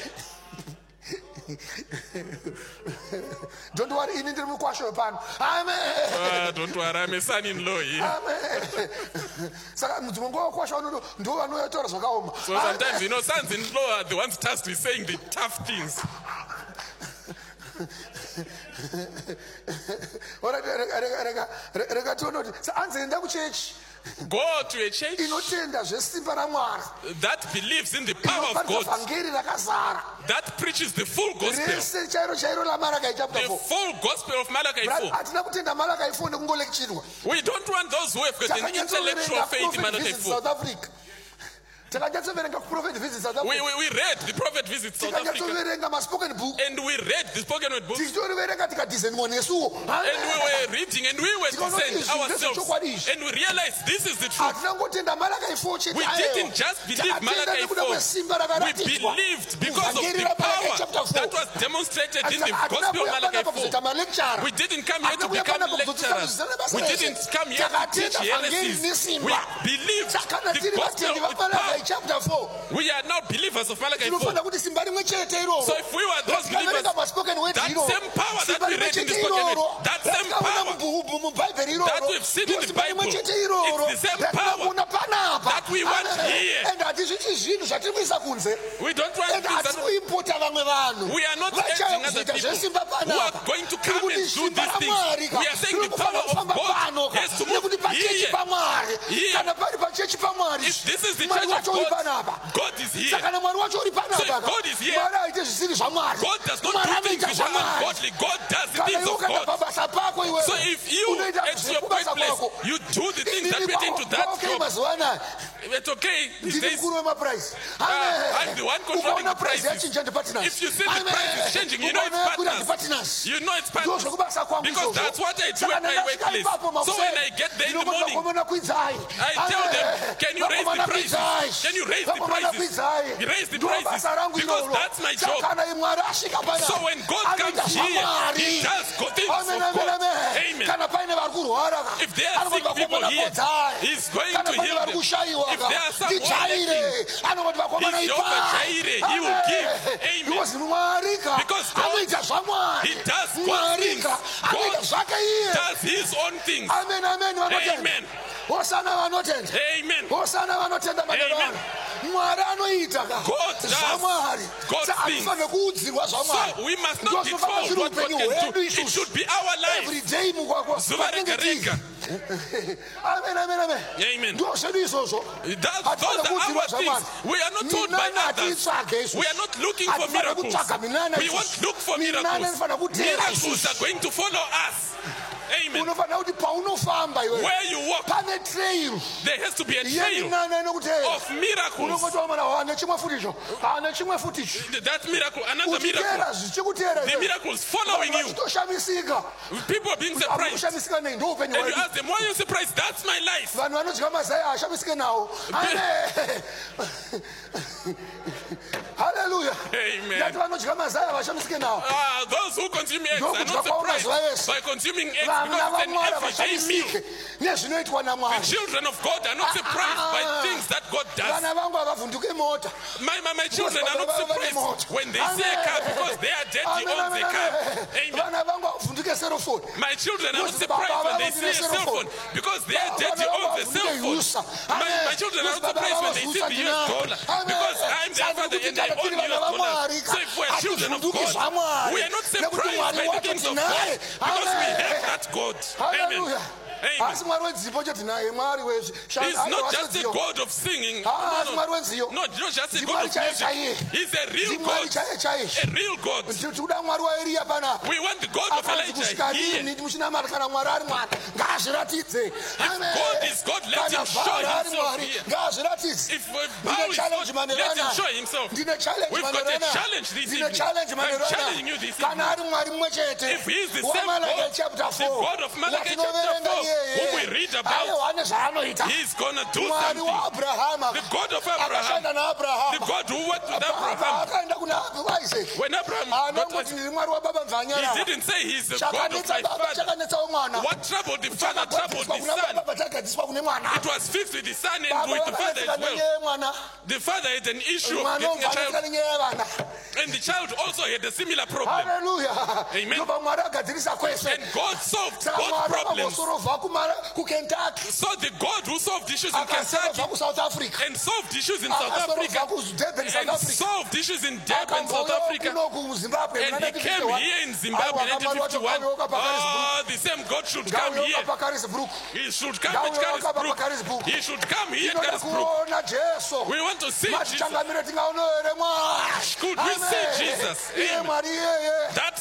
Don't worry, ini ndiri mukwasho pano. Amen. Ah, don't worry, I'm a son-in-law here. Amen. Saka mudzimwe nguva wakwasha unodo ndo vanotaura zvakaoma. So sometimes, you know, sons-in-law are the ones tasked with saying the tough things. Alright, rega- rega- rega- rega tione kuti sa anzi enda kuchechi Go to a church inotenda zvesimba raMwari. that believes in the power of Inoparidza God, vhangeri rakazara. that preaches the full gospel, Rese chairo chairo laMalachi chapter the four. full gospel of Malachi Brother, four. hatina kutenda Malachi four nekungolekchirwa. We don't want those who have got an intellectual faith in Malachi Visit four. South Africa. takanyatsoverenga kuprophet visits South We, Africa we, we read the prophet visits South Africa. tikanyatsoverenga maspoken book And we read the spoken word books. tichitoriverenga tikadizenwa nesuwo And we were reading and we were discerning ourselves. And we realized this is the truth. hatinangotenda Malachi four chete We didn't just believe Malachi four. We believed because of the power that was demonstrated in the gospel of Malachi four. We didn't come here to become lecturers. We didn't come here to teach heresies. We believed the gospel with power. We are now believers of Malachi four. So if we were those believers, that same power that we read in the spoken word, that same power that we've seen in the Bible, it's the same power that we want here. We don't want things that we are not urging other people who are going to come and do these things. We are saying the power of God has to move here. Here. If this is the church of God, God is here. So if God is here, God does not do things which are ungodly. God does the things of God. So if you, at your workplace, you do the things that pertain to that job, it's okay. These days, uh, I'm the one controlling the prices. If you see the price is changing, you know it's partners. You know it's partners. Because that's what I do at my workplace. So when I get there in the morning, I tell them, can you raise the prices? Can you raise the prices? Raise the prices. Because that's my job. So when God comes here, He does good things of God. Amen. If there are sick people here, He's going to heal them. If there are some lacking, He's Jehovah Jireh. He will give. Amen. Because God, He does good things. God does His own things. Amen, amen, Amen. Hosana vanotenda. Amen. Hosana vanotenda Amen. Mwari anoita God does zvamwari God's things. anofanira kuudzirwa zvamwari So we must not default what God can do. It should be our life. every day mugwagwa Zuva rega rega. amen amen amen Amen. ndo zvedu izvozvo That, those are our things. We are not told by others. We are not looking for miracles. We won't look for miracles. Miracles are going to follow us. Amen. unofanira kuti paunofamba iwe Where you walk, pane trail there has to be a trail yeminana inokuteera of miracles. unongotoona ane chimwe futicho ane chimwe futicho That miracle, another miracle. uchiteera zvichikuteera The miracles following you. chitoshamisika People are being surprised. akushamisika nei ndo upenyu And you hwedu ask them, why are you surprised? That's my life. vanhu vanodya mazaya ashamisike nawo Amen. Hallelujah. Amen. Ndati vanodya mazaya vashamisike nawo Ah, those who consume eggs are not surprised by consuming eggs vana because it's an vamwari everyday meal. vashamisike nezvinoitwa namwari Children of God are not surprised by things that God does. vana vangu havavhunduke mota My, my, my children are not surprised when they see a car because they are dirty on the car. Amen. vana vangu havavhunduke serofoni My children are not surprised when they see a cell phone because they are dirty on the cell phone. My, my children are not surprised when they see the U S dollar because I'm their father and I own U S dollars. So if we're children of God, we are not surprised by the things of God because we have that God. Amen. asi mwari wedzipo choti naye mwari He's not just a God of singing. No, asi mwari wenziyo no, not just a God of music. He's a real God. chaiye chaiye A real God. tikuda mwari waeriya panapa We want the God of Elijah here. akanzi muchinamata kana mwari ari mwari ngaazviratidze God is God, let him show himself here. ngaazviratidze If we bow his God, let him show himself. ndine challenge We've got a manerana challenge this ndine evening. challenge I'm challenging you manerana this kana evening. ari mwari mumwe chete If he is the same waMalachi God, chapter the four God of Malachi chapter four, who we read about, ane zvaanoita he's gonna do mwari something. waabrahama The God of akashanda Abraham, the naabrahama God who worked with Abraham. akaenda kuna isaac When Abraham got anongoti to, ndiri mwari wababa he mvanyara didn't say he's the God of chakanetsa my baba father. chakanetsawo mwana What troubled the father troubled the kuna son. baba chakagadziswa kune mwana It was fixed with the son and baba with the father vakaneseka as well. nenyaya yemwana The father had an issue of mwana getting a child, omvaneseka nenyaya yevana and the child also had a similar problem. haleluya Amen. ndobva mwari agadzirisa kwese And God solved saka both mwari problems. akamosorovha kukentaki So the God who solved issues in Kentucky akasorovha kusouth africa and solved issues in South akasorovha Africa kudurban south and africa solved issues in Durban, South Africa, kuno kuzimbabwe and he came here in Zimbabwe in nineteen fifty-one. Oh, the same God should come here. pakarisbrook He should come at Carisbrook. He should come here at Carisbrook. kuona jesu We want to see Jesus. matichangamire tingaona here mwari Could we see Jesus? iye Amen. mwari iyeye That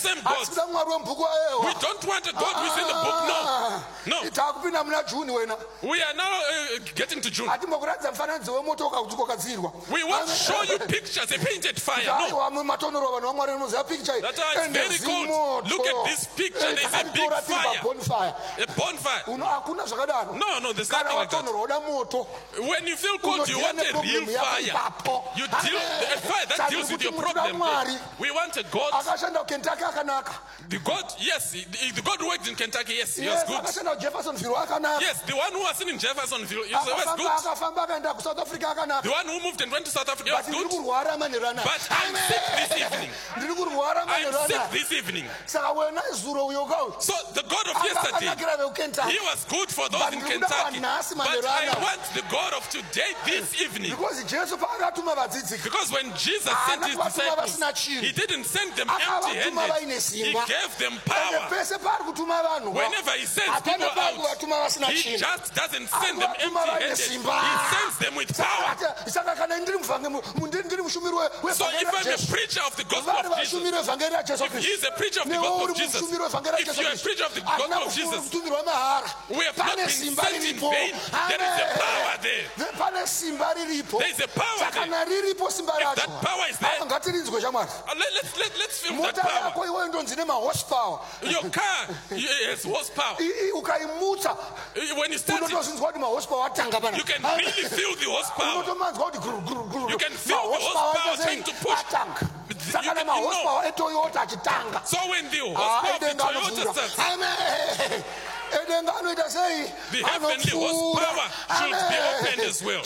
same God. Hatida Mwari wembuku wayewa. We don't want a God who is in the book. No. No. Itakupinda muna June wena. We are now uh, getting to June. Ati mokuradza mfananidzo wemotoka kuti kokadzirwa. We won't show you pictures, a painted fire. No. Aiwa matonoro vanhu vaMwari vanoziva picture. That is very cold. Look at this picture. There's a big fire. Bonfire. A bonfire. Uno hakuna zvakadaro. No, no, there's nothing like that. Unoda moto. When you feel cold, you want a real fire. You deal a fire that deals with your problem. We want a God. Akashanda Kentucky akanaka. The God, yes, the, the God who worked in Kentucky, yes, he was Yes, good. akashanda Jeffersonville akanaka. Yes, the one who was in Jeffersonville, he was good. Akafamba akaenda kuSouth Africa akanaka. The one who moved and went to South Africa was good. Kurwara manerana. But I'm sick this evening. Ndiri kurwara I'm sick manerana. this evening. Saka wena izuro uyo kau. So the God of yesterday, Akanakira veKentucky. he was good for those in Kentucky. But I want the God of today this evening. Because Jesu paakatuma vadzidzi. Because when Jesus sent his disciples, he didn't send them empty-handed. He gave them power. Pese pari kutuma vanhu. Whenever he sends people out, he just doesn't send them empty-handed. He sends them with power. Saka kana ndiri muvange ndiri mushumiri we. So if I'm a preacher of the gospel of Jesus, if he's a preacher of the gospel of Jesus, if you're a preacher of the gospel of Jesus, we have not been sent in vain. There is a power there. There is a power there. If that power is there, uh, let, let's, let, let's feel that power. Your car has horsepower. When you start it, you can really feel the horsepower. You can feel the horsepower trying to push. You can, you know. So when the horsepower of the Toyota starts, the heavenly horsepower should be opened as well.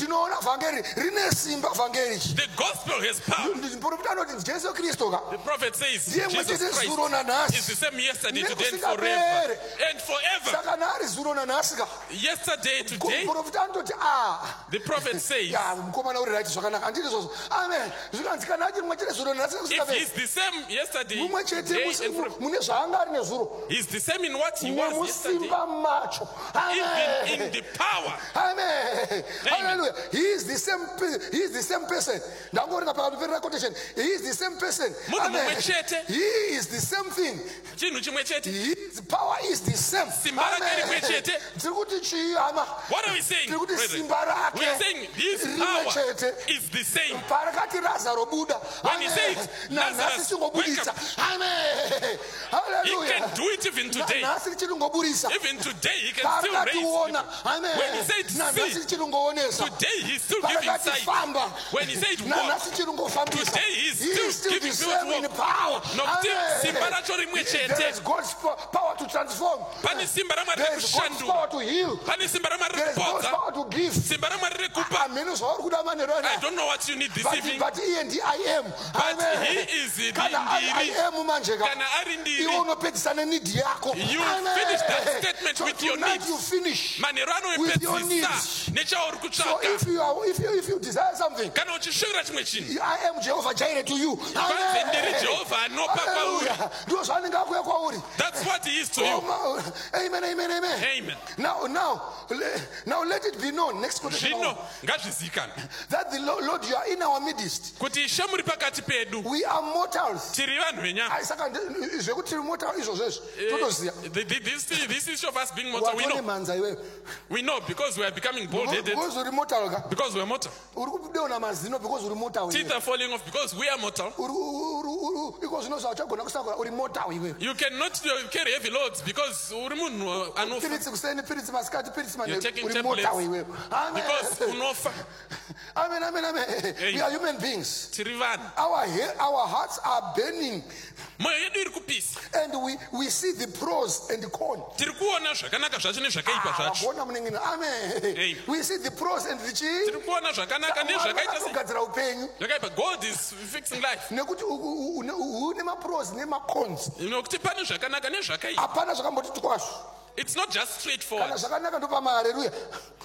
The gospel has power. The prophet says Jesus Christ is the same yesterday, today, and forever. And forever. Yesterday, today, the prophet says, if he's the same yesterday, today, and forever, he's the same in what he was yesterday. Even in the power. Amen. Hallelujah. He is the same. He is the same person. He is the same person. Amen. He is the same thing. His power is the same. What are we saying? We are saying his power is the same. When he says Lazarus, wake up. He can do it even today. Even today, he can still raise people. When he said see, today he's still giving sight. When he said walk, today he's still giving people power. There is God's power to transform. There is God's power to heal. There is God's power to give. I don't know what you need this evening. But he and I am. But he is the You finish that statement so with your needs. You finish with your needs. So if you are, if you if you desire something, I am Jehovah Jireh to you. That's what he is to you. Amen, amen, amen. Amen. Now, now, now let it be known. Next question. That the Lord, you are in our midst. We are mortals. This, this issue of us being mortal, we know. We know because we are becoming bald-headed. Because we are mortal. Teeth are falling off because we are mortal. You cannot carry heavy loads because you're taking tablets because unofa. Amen, amen, amen. We are human beings. Our, our hearts are burning. And we, we see the pros and the cons. Ah, amen. We see the pros and the cons. God is fixing life. It's not just straightforward.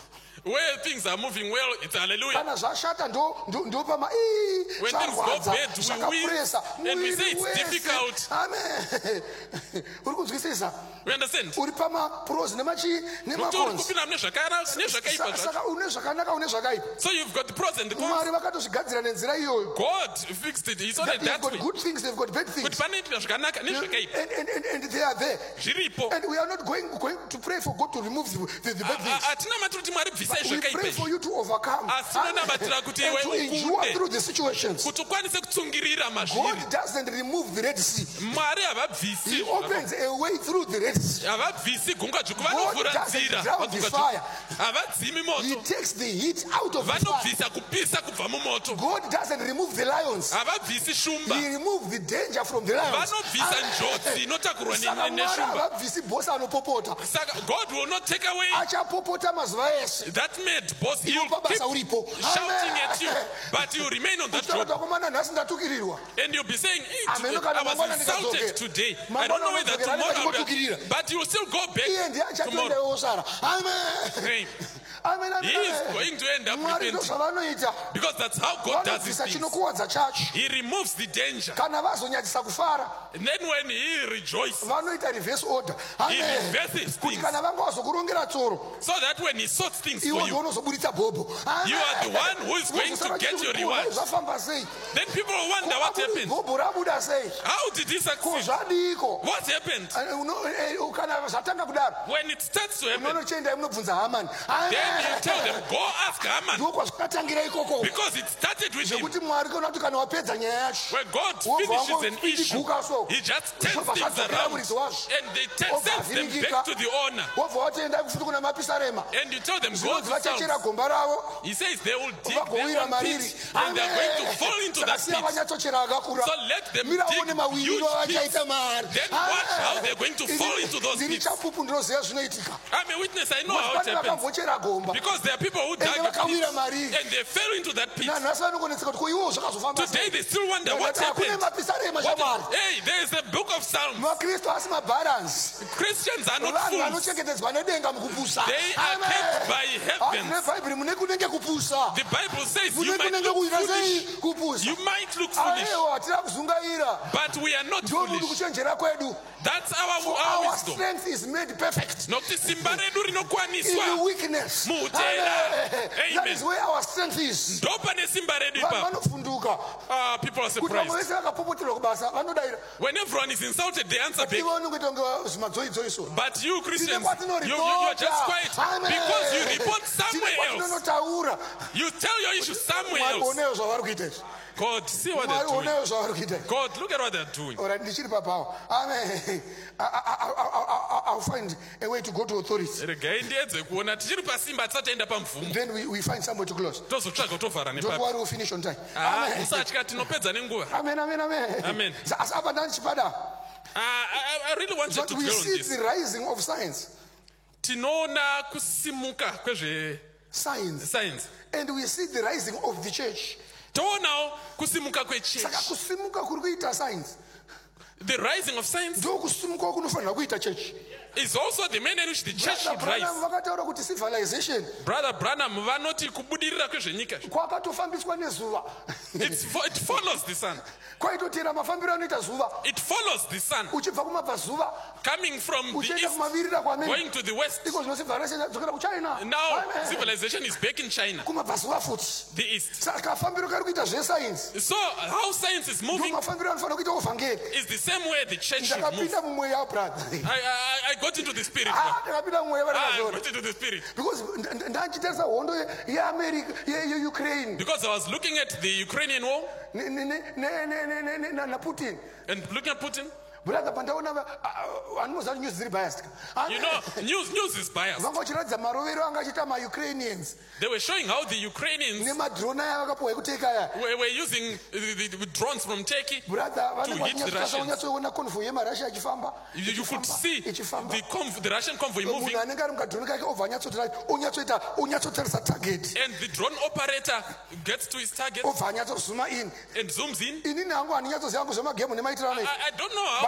Where things are moving well, it's hallelujah. kana zvashata ndo ndo- ndo pama ii, When things go zvarwadza, bad, we zvakapuresa, win, and we say it's mwiri wese. difficult. Amen. Uri kunzwisisa? We understand? Uri pama pros nemachi Nokuti uri nemacons. kupinda mune zvakanaka nezvakaipa zvacho. Saka une zvakanaka une zvakaipa. So you've got the pros and the cons. Mwari vakatozvigadzira nenzira iyoyo. God fixed it. He saw That it they've that got way. good things, they've got bad Kuti things. panoitwa zvakanaka nezvakaipa. And, and, and, and they are there. Zviripo. And we are not going, going to pray for God to remove the, the, the bad things. Hatina matiri kuti Mwari bvisai We pray zvakaipa for izvi. you to overcome Asi tinonamatira kuti and iwe to endure ukunde. through the situations. Kuti ukwanise kutsungirira mazviri. God doesn't remove the Red Sea. Mwari He havabvisi. opens a way through the Red Sea. Havabvisi gungwa dzvuku God vanovhura doesn't nzira. drown the fire. Havadzimi He moto. takes the heat out of the fire. Vanobvisa kupisa kubva mumoto. God doesn't remove the lions. Havabvisi shumba. He removes the danger from the lions. Vanobvisa njodzi inotakurwa Saka ne- Mwari neshumba. havabvisi bhosi anopopota. Saka God will not take away Achapopota mazuva ese. that mad boss. He will Ivo keep pabasa uripo. shouting Amen. at you, but you remain on that Kutaura job. takomana nhasi ndatukirirwa. And you'll be saying, hey, Amen. today, I was insulted today. I don't know whether tomorrow I'll be, but you will still go Iye ndiye back tomorrow. achatoendawo sara. Amen. Hey, Amen. Amen. he is going to end up Mwari repenting ndozvavanoita. because that's how God does his Vanobvisa things. chinokuwadza chacho. He removes the danger. Kana vazonyadzisa kufara, And then when he rejoices, vanoita reverse order. he Amen. reverses Kuti things kana vanga vazokurongera tsoro, so that when he sorts things for iwo you, ndounozoburitsa bhobho. Amen. you are the one who is going to get your reward. Zvafamba sei? Then people will wonder what happened. Bhobho rabuda sei? How did he Ko succeed? zvadiko? What happened? Eh, uno- eh, Kana zvatanga kudaro, When it starts to happen, unonochienda munobvunza Hamani. then you tell them, go ask Haman. Ndokwazvakatangira ikoko. Because it started with him. Zvekuti Mwari kana kuti kana wapedza nyaya yacho, When God finishes an issue, he just turns things around and they t- sends them back to the owner. wobva watoenda futi kuna mapisarema, And you tell them, go zvinonzi to vachachera South. gomba ravo He says they will dig vagowira their own mariri. pit and they're going to fall into that Sakasiya pit. vanyatsochera akakura. So let them Mira dig one mawiriro huge pits. avachaita mari. Then watch how they're going to fall into those Ndiri pits. chapupu ndinoziva zvinoitika. I'm a witness, I know how it Pane happens. vakambochera gomba. Because there are people who dug And a vakawira pit mariri. and they fell into that pit. Nanhasi vanokonetseka kuti ko iwo zvakazofamba Today sei. they still wonder what Vakati, "Hakuna happened. mapisarema What shamwari." hey, there is a book of Psalms. makristu asi mabalansi. Christians are not vanhu fools. vanochengetedzwa nedenga mukupusa. They are Amen. kept by heavens. nebhaibheri mune kunenge kupusa. The Bible says mune you might kunenge look kuita foolish. sei kupusa. You might look foolish, aiwa hatina kuzungaira. but we are not ndo kuti foolish. kuchenjera kwedu. That's our, For our our wisdom. strength is made perfect Nokuti simba redu in the rinokwaniswa. weakness. Muutera. Amen. That Amen. is where our strength is. Ndo pane simba redu Vanhu ipapo. vanofunduka Ah, people are kuti vamwe surprised. vese vakapopoterwa kubasa vanodaira. When everyone is insulted, they answer back. ivo vanongoita kunge zvimadzoidzoiso. But you Christians, Tine you, you, you are just quiet because you report somewhere else. kwatinonotaura. You tell your issue somewhere mwari else. onewo zvavari kuita izvi. God, see what mwari they're doing. onewo zvavari kuita izvi. God, look at what they're doing. Alright, ndichiri papawo. Amen. I- I- I- I- I- I'll find a way to go to authority. Regai ndiedze kuona tichiri pasimba tisataenda pamvumo. Then we, we find somewhere to close. Tozotsvaga tovhara Don't nepapo. worry, we'll finish on time. Ah, Amen. usatya tinopedza nenguva. Amen, amen, amen. Amen. Asi apa ndandichipada. Ah, I, I really wanted But to we dwell on see this. the rising of science. Tinoona kusimuka kwezve Science. science. And we see the rising of the church. Toonawo kusimuka Saka kwechechi. kusimuka kuri kuita science. The rising of science Ndo kusimuka kunofanira kuita church. is also the manner in which the church should Brother rise. Branham vakataura kuti civilization Brother Branham vanoti kubudirira kwezvenyika kwakatofambiswa nezuva. It's fo- it follows the sun. Kwaitotera mafambiro anoita zuva. It follows the sun. Uchibva kumabvazuva Coming from the uchienda east, kumavirira kwamene. going to the west. Iko zvino civilization dzokera kuchina. Now Amen. civilization is back in China, kumabvazuva futi. the east. Saka kafambiro kari kuita zvesainzi. So how science is Ndo moving mafambiro anofanira kuita uvhangeri. is the same way the church should move. Ndakapinda mumweya brother. I, I, I got into the spirit. Ah, ndakapinda mumweya vari Ah, I vazora. got into the spirit. Because nd- ndachitarisa hondo yeamerica yeukraine Because I was looking at the Ukrainian war naputin. and looking at Putin. Brother, pandaona anoziva news dziri biased. You know, news news is biased. vanga vachiratidza marovero anga achiita maukrainians They were showing how the Ukrainians nemadrona aya vakapuwa ekuteka aya. were, were using the, the, the drones from Turkey. Brother, To hit the Russians. vanonyatsoona convoy yemarussia achifamba You, you could see the, ichifamba conv- the Russian convoy moving, munhu anenge ari mukadroni kake obva anyatsotora onyatsoita onyatsotarisa target and the drone operator gets to his target obva anyatsozuma in. and zooms in. inini hangu handinyatsoziva hangu zvemagemu nemaitirano I, I don't know how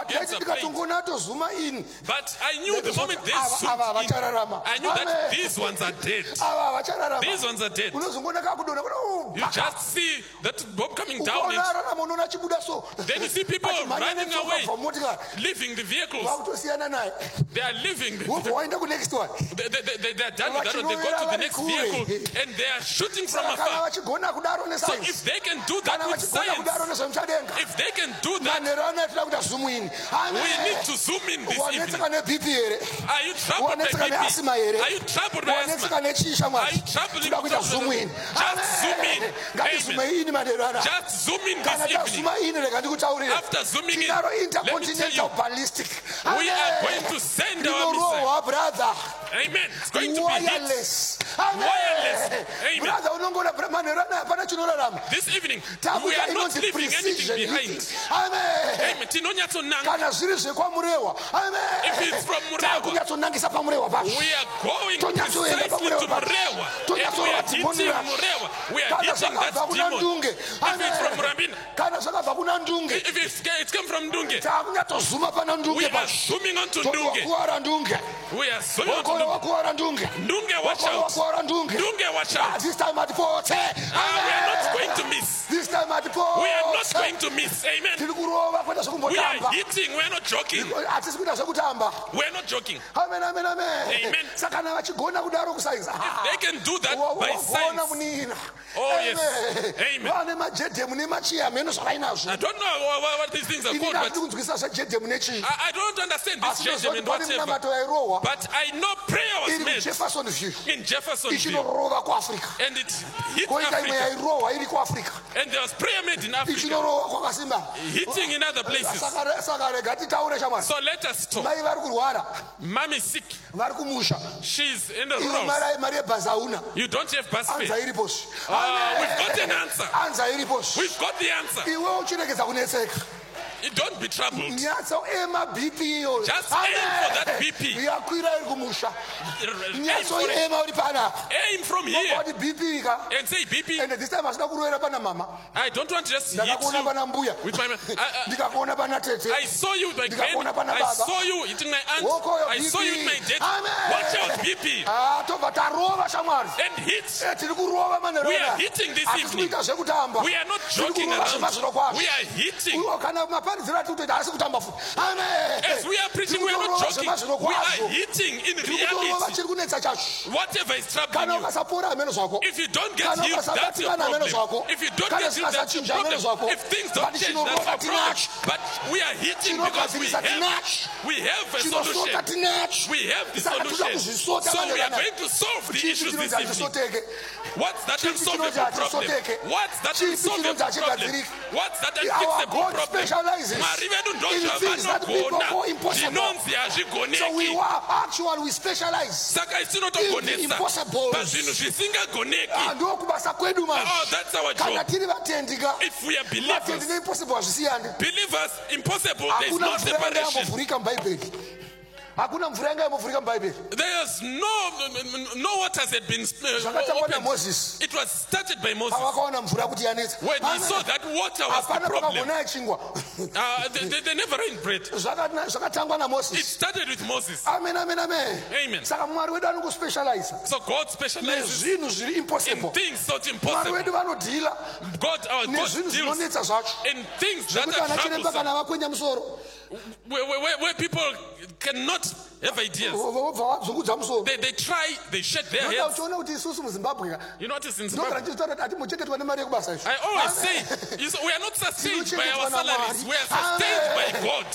against Yaiti a plate. ndikatongona atozuma ini. But I knew the moment they Ava- zoomed ava in, vachararama. I knew that Amen. these ones are dead. Ava vachararama. These ones are dead. Unozongona kakudona kuti, oh, You just see that bomb coming down. ukaona It. ararama unoona achibuda so. Then you see people Achimhanya running netsoka away, kubva mumotikari. leaving the vehicles. Vakutosiyana naye. They are leaving. Wobva waenda ku next one. They, they, they, they are done with that one. They go to the next vehicle and they are shooting from Kana afar. vachigona kudaro So nesainzi. if they can do that Kana with vachigona kudaro science, nezvemuchadenga. if they can do that, Manheru anoitira kuti azumuini. we need to zoom in this Wanetseka evening. ne-B P here. Are you troubled by Wanetseka ne-asthma B P? here. Are you troubled by Wanetseka asthma? nechisha Are mwari. you troubled Tinoda kuita zoom in. Just zoom in. Ngatizume Amen. ini manheru anaya. Just zoom in Kana this evening. tazuma ini rega ndikutaurire. After zooming in, Tinaro let me tell intercontinental you, ballistic. we are going to send our missile. Tinorohwa brother. Amen. It's going to be hit. Wireless. Amen. Wireless. Amen. Brother unongona manheru anaya hapana chinorarama. This evening, we Takuita are not inonzi leaving anything precision behind. hit. Amen. Amen. Tinonyatsonanga. Kana zviri zvekwamurewa. Amen. If it's from Murewa, takunyatsonangisa pamurewa pacho. we are going Tonyatsoenda precisely to pamurewa pacho. Murewa. If we are Tonyatsoenda hitting timonera. Murewa, we are Kana hitting that zvakabva kuna demon. ndunge. If it's from Murambina, Kana zvakabva kuna ndunge. if it's, it's come from Ndunge, takunyatozuma pana we ndunge are pacho. zooming onto Toti Ndunge. wakuwara ndunge. We are zooming onto Wakoro Ndunge. wakuwara ndunge. Ndunge, watch Wakoro out. wakuwara ndunge. Ndunge, watch Ah, out. this time at forty. Ah, we are not going to miss. This time at forty. We are not going to miss. Amen. Tiri kurova kwenda We are zvekumbotamba. hitting. We are not joking. Hatisi kuita zvekutamba. We are not joking. Amen, amen, amen. Amen. Saka kana vachigona kudaro kusainza. They can do that by Wagona science. munina. Oh, yes. Amen. Vane majedhemu nemachiyameno zvakainazvo. I don't know what, what, what these things are Ini called, ndati but kunzwisa zvejedhemu nechii. I, I don't understand this Asi judgment ndozoti and pane whatever. minamato yairohwa But I know prayer was iri made kuJeffersonville in Jeffersonville, ichinorova kuafrica. and it hit Koita imwe Africa, yairohwa iri kuafrica and there was prayer made in Africa, ichinorova kwakasimba. hitting in other places. Saka saka rega titaure shamwari. So let us talk. Mai vari kurwara, Mommy is sick. vari kumusha. She's in the Iwe house. mari mari yebhazi hauna. You don't have bus Anza fare. iriposi. Uh, we've got an answer. Anza iriposi. We've got the answer. Iwe uchiregedza kunetseka. You don't be troubled. Nyatso ema B P iyoyo. Just aim for that B P. Yakwira iri kumusha. Aim Nyatso for it. ema uri panapa. Aim from here Wati B P ka. and say B P. And this time asina kurwera pana mama. I don't want to just hit Ndakakuona you pana mbuya. with my. I, I, Ndikakuona pana tete. I saw you with my Ndikakuona pana granny. I baba. saw you hitting my aunt. Woko yo I saw you with my B P. dad. Amen. Watch out, B P. Ah, tobva tarova shamwari. And hit. Eh, tiri kurova manhero We are anaya. hitting this Hatisi evening. kuita zvekutamba. We are not Tiri joking kurova zvemazvino around. kwazvo. We are hitting. Uyo kana maparidziro ati kutoita asi kutamba futi. Amen. As we are preaching, we are not joking. We are hitting in Tiri kutorova reality. chiri kunetsa chacho. Whatever is troubling Kana you. ukasapora hameno zvako. If you don't get Kana healed, that's your ukasabatikana hameno problem. zvako. If you don't Kana get healed, that's your zvikasachinja hameno problem. zvako. If things don't But change, chinorova that's your problem. tinacho. But we are hitting because we Chinogadzirisa have, tinacho. we have a Chinosota solution. tinacho. We have the Saka toda solution. kuzvisota So we are manhero anaya. going to solve the Chipi issues chinonzi this evening. hatisoteke. What's that Chipi unsolvable chinonzi problem? hatisoteke. What's that Chipi unsolvable chinonzi problem? hachigadziriki. What's that Our unfixable God problem? specializes Mwari vedu ndo in things that people call zvavanogona. impossible. Zvinonzi So we hazvigoneki. are actually we specialize. Saka In the isinotogonesa impossibles. pazvinhu zvisingagoneki. Ndo kubasa kwedu manje. Oh, that's our Kana job. tiri vatendika. If we are Vatendi believers, neimpossible hazvisiyani. believers, impossible, there's Hakuna no mvura yanga separation. yambovhurika mubhaibheri. Hakuna mvura yanga yambovhurika mubhaibheri. There's no, no waters had been uh, Zvakatangwa opened. naMoses. It was started by Moses. Pavakaona mvura kuti yanetsa. When he saw that water was the Hapana problem, pakagona yechingwa. uh, they, they, they never rained bread. Zvaka- Zvakatangwa It naMoses. started with Moses. Amen, amen, amen. Amen. Saka mwari wedu anokuspecializa So God specializes nezvinhu zviri in impossible. things so Mwari impossible. wedu vanodhila God, our God nezvinhu deals zvinonetsa zvacho. in things that Zvekuti are ana chiremba troublesome, kana vakwenya musoro where, where, where people cannot have ideas. vobva vadzungudza musoro. They, they try, they shake their Ndoda heads. uchiona kuti isusu muzimbabwe ka You notice in ndogara Zimbabwe, ndichitaura kuti hatimochengetwa nemari yekubasa izvo. I always Amen. say, you see, we are not sustained by our Tinochengetwa salaries. naMwari. We are sustained by Amen. God.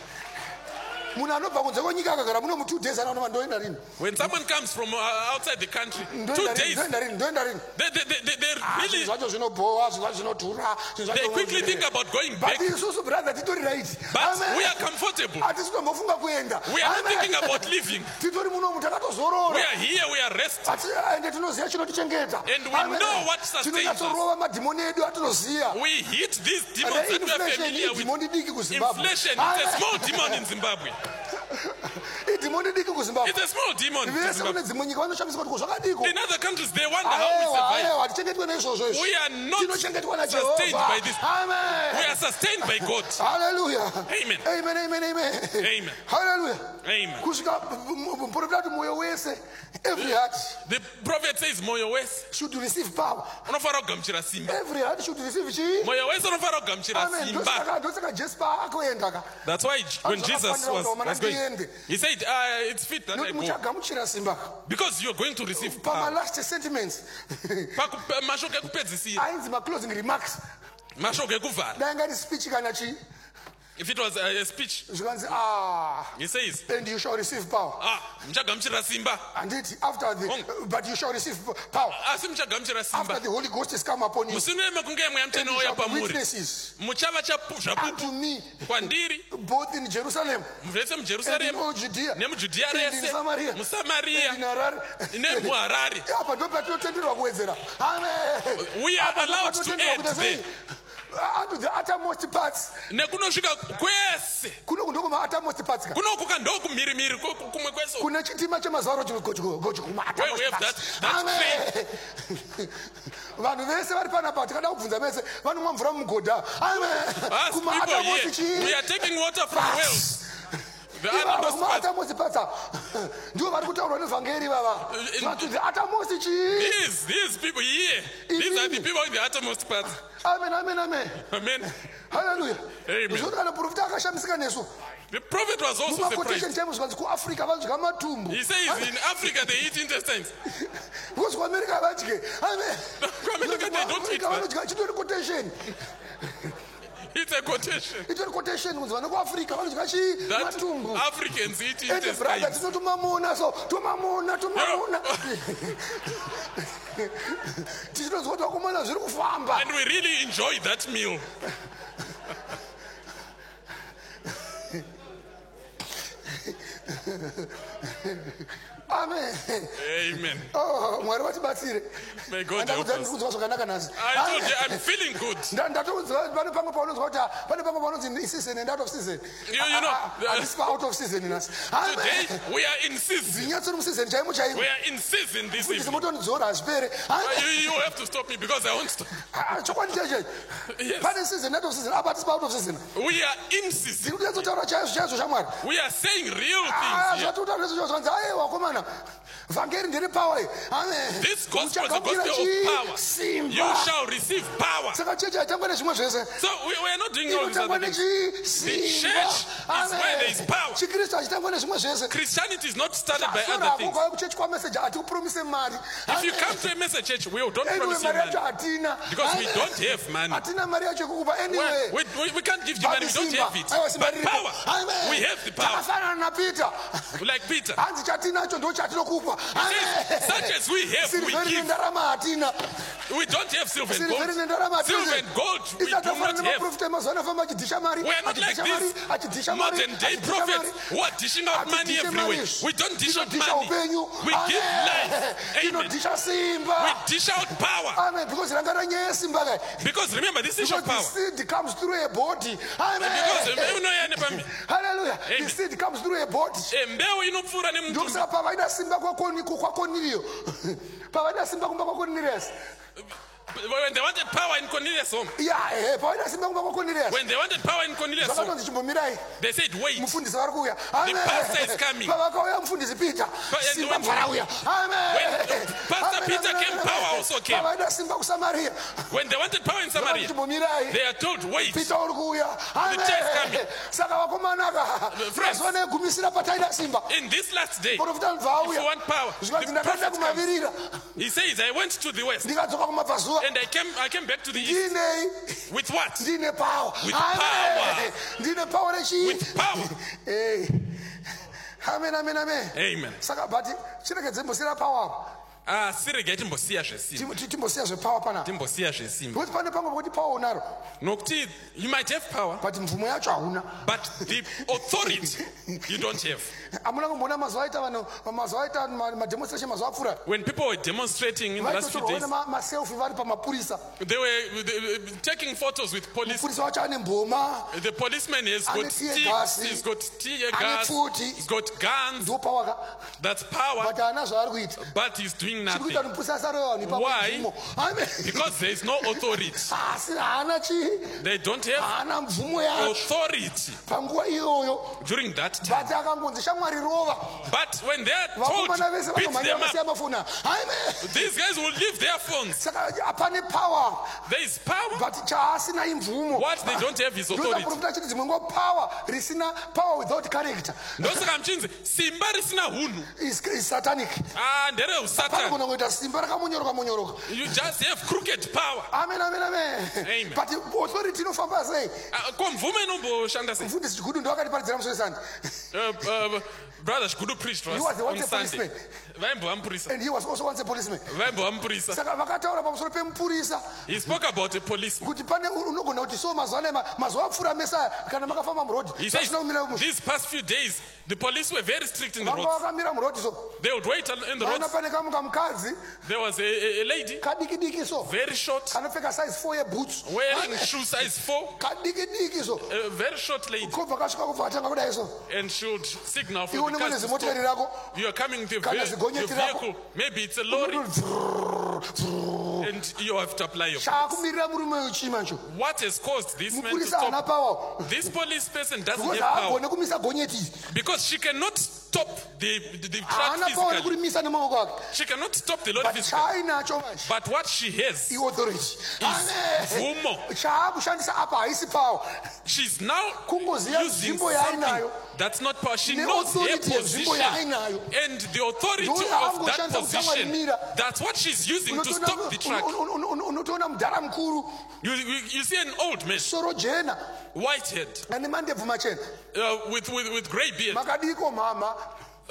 Munhu anobva kunze kwenyika akagara muno mu two days anaona ndoenda rini When someone comes from uh, outside the country, two ndoenda rini days, ndoenda rini ndoenda rini they, they, they, they, they Ah, zvinhu really, zvacho zvinobhowa zvinhu zvacho zvinodhura zvinhu they zvacho- quickly think about going back. but isusu brother titori right But we are comfortable. hatisi kutombofunga kuenda We are not Amen. thinking about leaving. titori munomu We takatozorora are here, we are resting. Asi, ah, ende tinoziva chinotichengeta And we Amen. know what sustains us. tinonyatsorova madhimoni edu atinoziva We hit these demons that we are inflation familiar with. idhimoni diki kuzimbabwe Inflation, it's a small demon in Zimbabwe. dhimoni diki kuzimbabwe It's a small demon. to vese Zimbabwe. kune dzimwe nyika vanoshamisa kuti zvakadiko In other countries, they wonder how we aiwa survive. aiwa hatichengetwe naizvozvo izvi We are not tinochengetwa sustained by this. najehovha amen We are sustained by God. haleluya Amen. amen amen amen Amen. haleluya Amen. kusvika muprofita ati mwoyo wese every heart The prophet says, moyo wese should receive power unofanira kugamuchira simba. every heart should receive chi Moyo wese unofanira kugamuchira amen simba. ndosaka ndosaka jesu paakuenda ka That's why when Jesus was, was going, ndiende he said, uh, it's fit that I nokuti go. muchagamuchira simba Because you're going to receive pama power. last sentiments Paku- mashoko ekupedzisira. ainzi maclosing remarks Mashoko ekuvhara. dai ngati speech kana chi If it was a, a speech, zvikanzi ah he says, and you shall receive power ah, muchagamuchira simba. anditi after the Ong. but you shall receive power Asi muchagamuchira after simba. the Holy Ghost has come upon you Musinoema kunge mweya and muteno you uya shall be pamuri. witnesses Muchava chapu unto zvapupu me kwandiri both in Jerusalem zvese and in mujerusarema all Judea nemujudhiya and in rese Samaria musamariya and in Harare nemuharare. apa ndo patinotenderwa kuwedzera amen We are Apa ndo allowed to patinotenderwa add kuita sei? Unto the uttermost parts nekunosvika kwese kunoku ndo kuma uttermost parts ka kunokuka ndokumhirimhiri kumwe kwese. kune chitima chemazuva rochikuma Where we have that- that vanhu vese vari panapa tikada kubvunza vese vanomwa mvura mugodha Us kuma people uttermost here, we chii are taking water from wells. The Ivava uttermost kuma part. uttermost parts ndivo vari kutaurwa nevhangeri vava vati the uttermost chii These, these people here, these are the people in the uttermost part. amen amen amen Amen. haleluya Amen. zvoti kana profita akashamisika nesu The prophet was also mumaquotation surprised. times zvanzi kuafrica vanodya matumbu He says in Africa they eat intestines. because kuamerica havadye amen Kuamerica they don't eat Kuafrica that. vanodya chitori quotation It's a quotation itori quotation kunzi vana kuafrica vanodya chi that matumbu Africans eat ende brother intestines. tinotomamona so tomamona tomamona tichitozwa kuti vakomana zviri kufamba And we really enjoy that meal. amen Amen. Oh, mwari vatibatsire May God help andakudza us. ndiri kunzwa zvakanaka nhasi I told you I'm feeling good. ndatoudza pane pamwe paunonzwa kuti pane pamwe paunonzi iseason and out of season You- you know, the- handisi pa out of season nhasi Today we are in season. ndinyatsori museason chaimo chaimo We are in season this fundisi evening. motonidzora hazvipere You, you have to stop me because I won't stop. chokwadi cheche Yes. pane season out of season apa hatisi pa out of season We are in season. ndiri kunyatsotaura chaizvo chaizvo shamwari We are saying real things here. zvatiutaura nezvo zvanzi aye wakomana vhangeri ndiri power amen This gospel is a Uchagamuchira gospel of power. simba You shall receive power. saka cheche haitangwa nezvimwe zvese So we, we are not doing all these inotangwa other things. The nechisimba church is where there is power. chikristu hachitangwa nezvimwe zvese Christianity is not started by sora other ako things. kwauya kuchechi kwameseji hatikupromise mari If you come to a message church, we don't anyway promise you mari yacho money hatina because we don't have money. hatina mari yacho yekukupa anyway We, we, we can't give you money, we don't have it. Aiwa, simba But riripo. power, Amen. we have the power. takafanana napita Like Peter. hanzi chatinacho ndo chatinokupa Says, such as we have, we silivheri give. nendarama hatina We don't have silver and silivheri gold. nendarama Silver and gold, we do isatafana not have. nemaprofita emazuva anofamba achidhisha mari We are not like achidhisha mari this achidhisha mari modern day achidhisha mari. prophets who are dishing out money Hatidhishe everywhere. mari. We don't dish out Tinodhisha money. upenyu We give life. Amen. tinodhisha simba We dish out power. amen because ranga ranyaya simba kai Because remember, this is because your the power. seed comes through a body amen Because eh, unoyane pami. hallelujah the Amen. seed comes through a body Eh, mbeu inopfuura nemutumbi. ndokusaka pavaida simba kwakoni kwakoniriyo pavaida simba kumba kwakoniriasi When they wanted power in Cornelius' home, ya ehe pavaida simba kumba kwakoniriasi when they wanted power in Cornelius' home, zvakatonzi chimbomirai they said, wait. mufundisi vari kuuya pastor is coming. pavakauya mufundisi peter and simba when- bvarauya when Pastor Peter came, power also came. pavaida simba kusamariya When they wanted power in Samaria, chimbomirai they are told, wait. peter uri kuuya church coming. saka vakomanaka friends. mazuva negumisira pataida simba In this last day, if profita you bvauya want power, zvikanzi the ndakaenda prophet comes. kumavirira He says, I went to the west ndikadzoka kumabvazuva and I came, I came back to the east. ndinei With what? ndine power With Amen. power. ndine power rechi With power. Eh. amen amen amen Amen. saka but chireke dzembosira power asi regai timbosiya zvesimba Tim- timbosiya zvepower panapa timbosiya zvesimba nokuti pane pamwe pokuti power unaro nokuti you might have power but mvumo yacho hauna but the authority you don't have. hamuna kumboona mazuva aita vanhu mazuva aita ma- mademonstration mazuva apfuura When people were demonstrating in the last few days, vaitotorwa maselfi vari pamapurisa they were they were taking photos with police. mupurisa wacho ane mboma The policeman has Ane got tear sticks, gas. he's got tear Ane gas, futi. he's got guns. ndo power ka That's power, but haana zvaari kuita but he's doing chiri kuita nothing kuti mupurisa asarova vanhu Why? ipapomvumo ame because there is no authority. asi haana chii They don't have haana mvumo yacho authority panguva iyoyo during that time. but akangonzi shamwari rova But when they are told, vakomana vese beat them vanomhanya up, mafoni aime these guys will leave their phones. saka hapane power There is power. but chaasina imvumo What they don't have is authority. ndozaprofita chiti dzimwe ngo power risina power without character Ndosaka mchinzi simba risina hunhu. is, is satanic Ah, ndere pane usatan. kuna kuita simba rakamonyoroka monyoroka You just have crooked power. amen amen amen Amen. but authority inofamba sei Ah, Ko mvume inomboshanda sei? mufundisi chigudu ndo akatiparidzira musoro sandi Uh, uh, Brother Shigudu preached to us He was the on once a Sunday. policeman. Vaimbo mupurisa. and he was also once a policeman Vaimbo mupurisa. saka vakataura pamusoro pemupurisa He spoke about a policeman. kuti pane unogona kuti so mazuva anaya mazuva apfuura mesa kana makafamba murodhi He says vasina kumira kumusha these past few days the police were very strict in the vanga roads. vakamira murodhi so They would wait in the vaona roads. pane kamu kamukadzi There was a, a, a lady, kadikidiki so very short, kanopfeka size four yeboots wearing shoe size four, kadikidiki so a very short lady, kobva kasvika kubva atanga kudai so and she would signal for iwo the nemune cars to zimotikari stop. rako You are coming with your, Kana ve- zigonyeti your rako. vehicle. Maybe it's a lorry, and you have to apply your. chaakumirira murume uyu chii mancho What has caused this man to mupurisa haana stop? pawa This police person doesn't because have power haagone kumisa gonyeti idzi because she cannot stop the, the, the truck haana pawa physically. nekurimisa nemaoko ake She cannot stop the lorry but physically. chaainacho manje But what she has, iauthority mvumo. chaakushandisa apa haisi pawa she's now kungoziya using nzvimbo something yaainayo that's not power. She Ne knows her authority yenzvimbo position yaainayo. and the authority Ndoyo of that yaangoshandisa position. kutsamwarimira. That's what she's using to stop the truck. unotoona mudhara mukuru You, you, you see an old man, soro jena white head, ane mandebvu machena uh, with, with, with grey beard. makadiko mama Uh,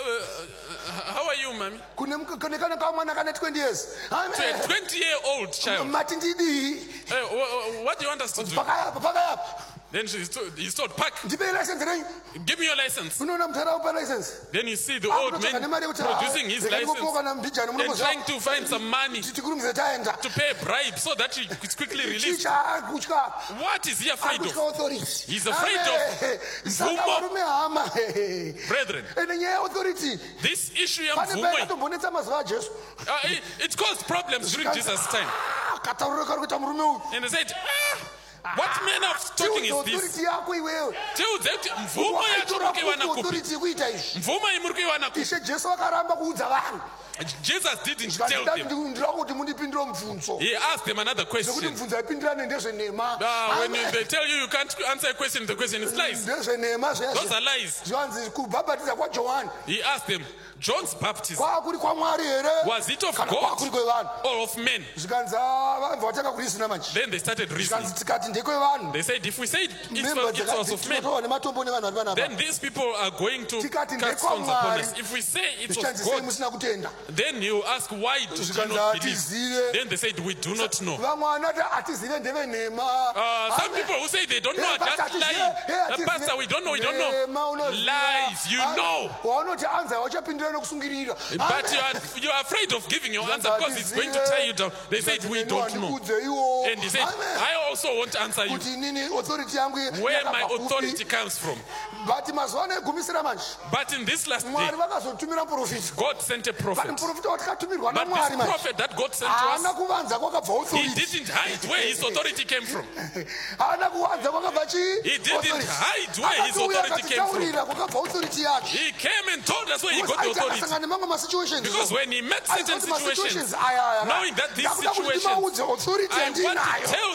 how are you, mommy? kune kune kana kamwana kane twenty years To a twenty year old child. mati ndidii Uh, wha- what do you want us to do? pakayapa pakayapa Then she's told, he's told, Park, ndipei license renyu give me your license. unoona mudhara upa license Then you see the old man producing his license kana mbijani and trying to find some money tikurumidze taenda to pay a bribe so that he is quickly released. chichaakutya What is he afraid akutya of? authority He's afraid of saka mvumo. varume hama Brethren, ene nyaya yeauthority this issue ya pane mvumo, paikatombonetsa mazuva ajesu uh, it, it caused problems during Jesus' time. kataurira kari kuita murume uyu And they said, ah, what manner of talking is this? authority yako iwewe Tell them, mvumo yacho muri kuiwana kupi? authority yekuita izvi Mvumo iyi muri kuiwana kupi? ishe jesu vakaramba kuudza vanhu Jesus didn't tell them. ndira kuti mundipindire mubvunzo He asked them another zekuti question. mubvunzo aipindirane ndezvenhema Uh, when you, they tell you you can't answer a question, the question is lies. ndezvenhema Those are lies. zvanzi kubhabhatiza kwajohani He asked them, John's baptism, kwakuri kwamwari here was it of kana God kwakuri kwevanhu or of men? zvikanzi vamva vatanga kurisina manje Then they started reasoning. zvikanzi tikati ndekwevanhu They said, if we say it, memba it was of men, dzakatinotowa nematombo nevanhu vari panapa then these people are going to Tikati cast stones upon ndekwamwari. us. If we say it was zvichanzi sei God, musina kutenda then you ask, why do you zvikanzi not believe? hatizive Then they said, we do not know. vamwe vanoti hatizive ndevenhema Uh, some people who say they don't know are just lying. Uh, Pastor, we don't know, we don't know. Lies, you know. waunoti anza wachapindira nekusungirira But you are, you are afraid of giving your answer because it's going to tie you down. They said, we don't know. iwo And he said, I also won't answer you kuti inini authority yangu where my yakabva kupi. authority comes from. but mazuva ano egumisira manje But in this last day, mwari vakazotumira muprofita God sent a but prophet. muprofita watakatumirwa But namwari this manje prophet that God sent to haana us, kuvanza kwakabva he authority didn't hide where his authority came from. haana kuvanza kwakabva chii He didn't hide where his authority came from. akatitaurira kwakabva authority yake He came and told us where he got the Because authority. akasangana nemamwe masituations Because when he met certain Aizoti situations, masituations aya aya knowing that these ndakuda kuti situations, ndimaudze authority I want to yandinayo tell them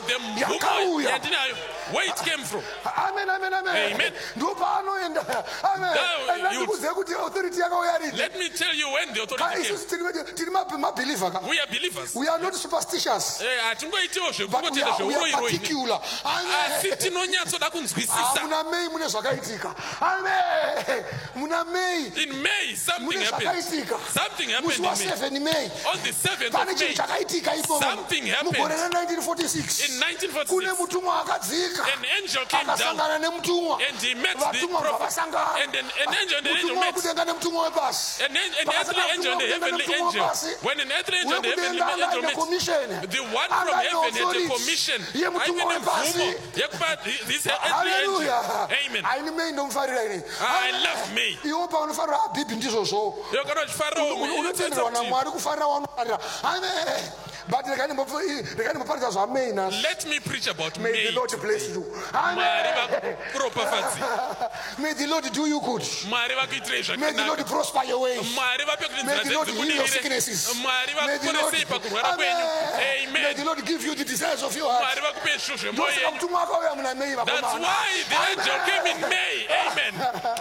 mvumo Yakauya. yandinayo, where it came from. Amen, amen, amen. Amen. Ndopaanoenda. Amen. Now, And you- ndikuzive kuti authority yakauya rini. Let me tell you when the Ka authority came. isusu tiri tiri ma- mabeliever ka. We are believers. We are not superstitious. Eh, hatingoitiwo But we zvekungotenda are, we are zveuroiroi. particular. Asi Amen. tinonyatsoda Ah, kunzwisisa. muna May mune zvakaitika. Amen. Muna May In May, something mune happened. zvakaitika. Something happened Musi wa in May. seven May. On the seventh Pane of chinhu May, chakaitika ipomo. Something happened. Mugore ra nineteen forty-six. in nineteen Kune forty-six, mutumwa akadzika. an angel came down Akasangana nemutumwa. and he met the Vatumwa prophet. vakasangana. And an, an angel and an angel Mutumwa met. wekudenga nemutumwa wepasi. An, an, an earthly Vakasangana angel and a mutumwa heavenly wekudenga nemutumwa angel. wepasi. When an earthly angel and a heavenly Wekudenga angel ane met, commission. the one from Anga ane heaven had a authority. commission. Ye I mutumwa mean, wepasi. mvumo yekupa this earthly Hallelujah. angel. Amen. Aini May ndomufarira ine. I love May. Iwo paunofarira habhibhi ndizvozvo. You're going to Pharaoh. Unotenderwa naMwari kufarira wanofarira. Amen. But rekani muparidza zvaMay na. Let me preach about May May. the Lord bless you. Mwari Amen. vakuropafadzi. May the Lord do you good. Mwari vakuitirei May the Lord zvakanaka. prosper your way. Mwari vape kuti May nzira the Lord dzenyu heal your dzibudirire. sicknesses. Mwari May the Lord, vakuponesei pakurwara kwenyu. Amen. May the Amen. Lord give you the desires of your heart. Mwari vakupe zvisvo zvemwoyo Ndosaka yenyu. mutumwa akauya muna May That's vakomana. why the angel came in May. Amen.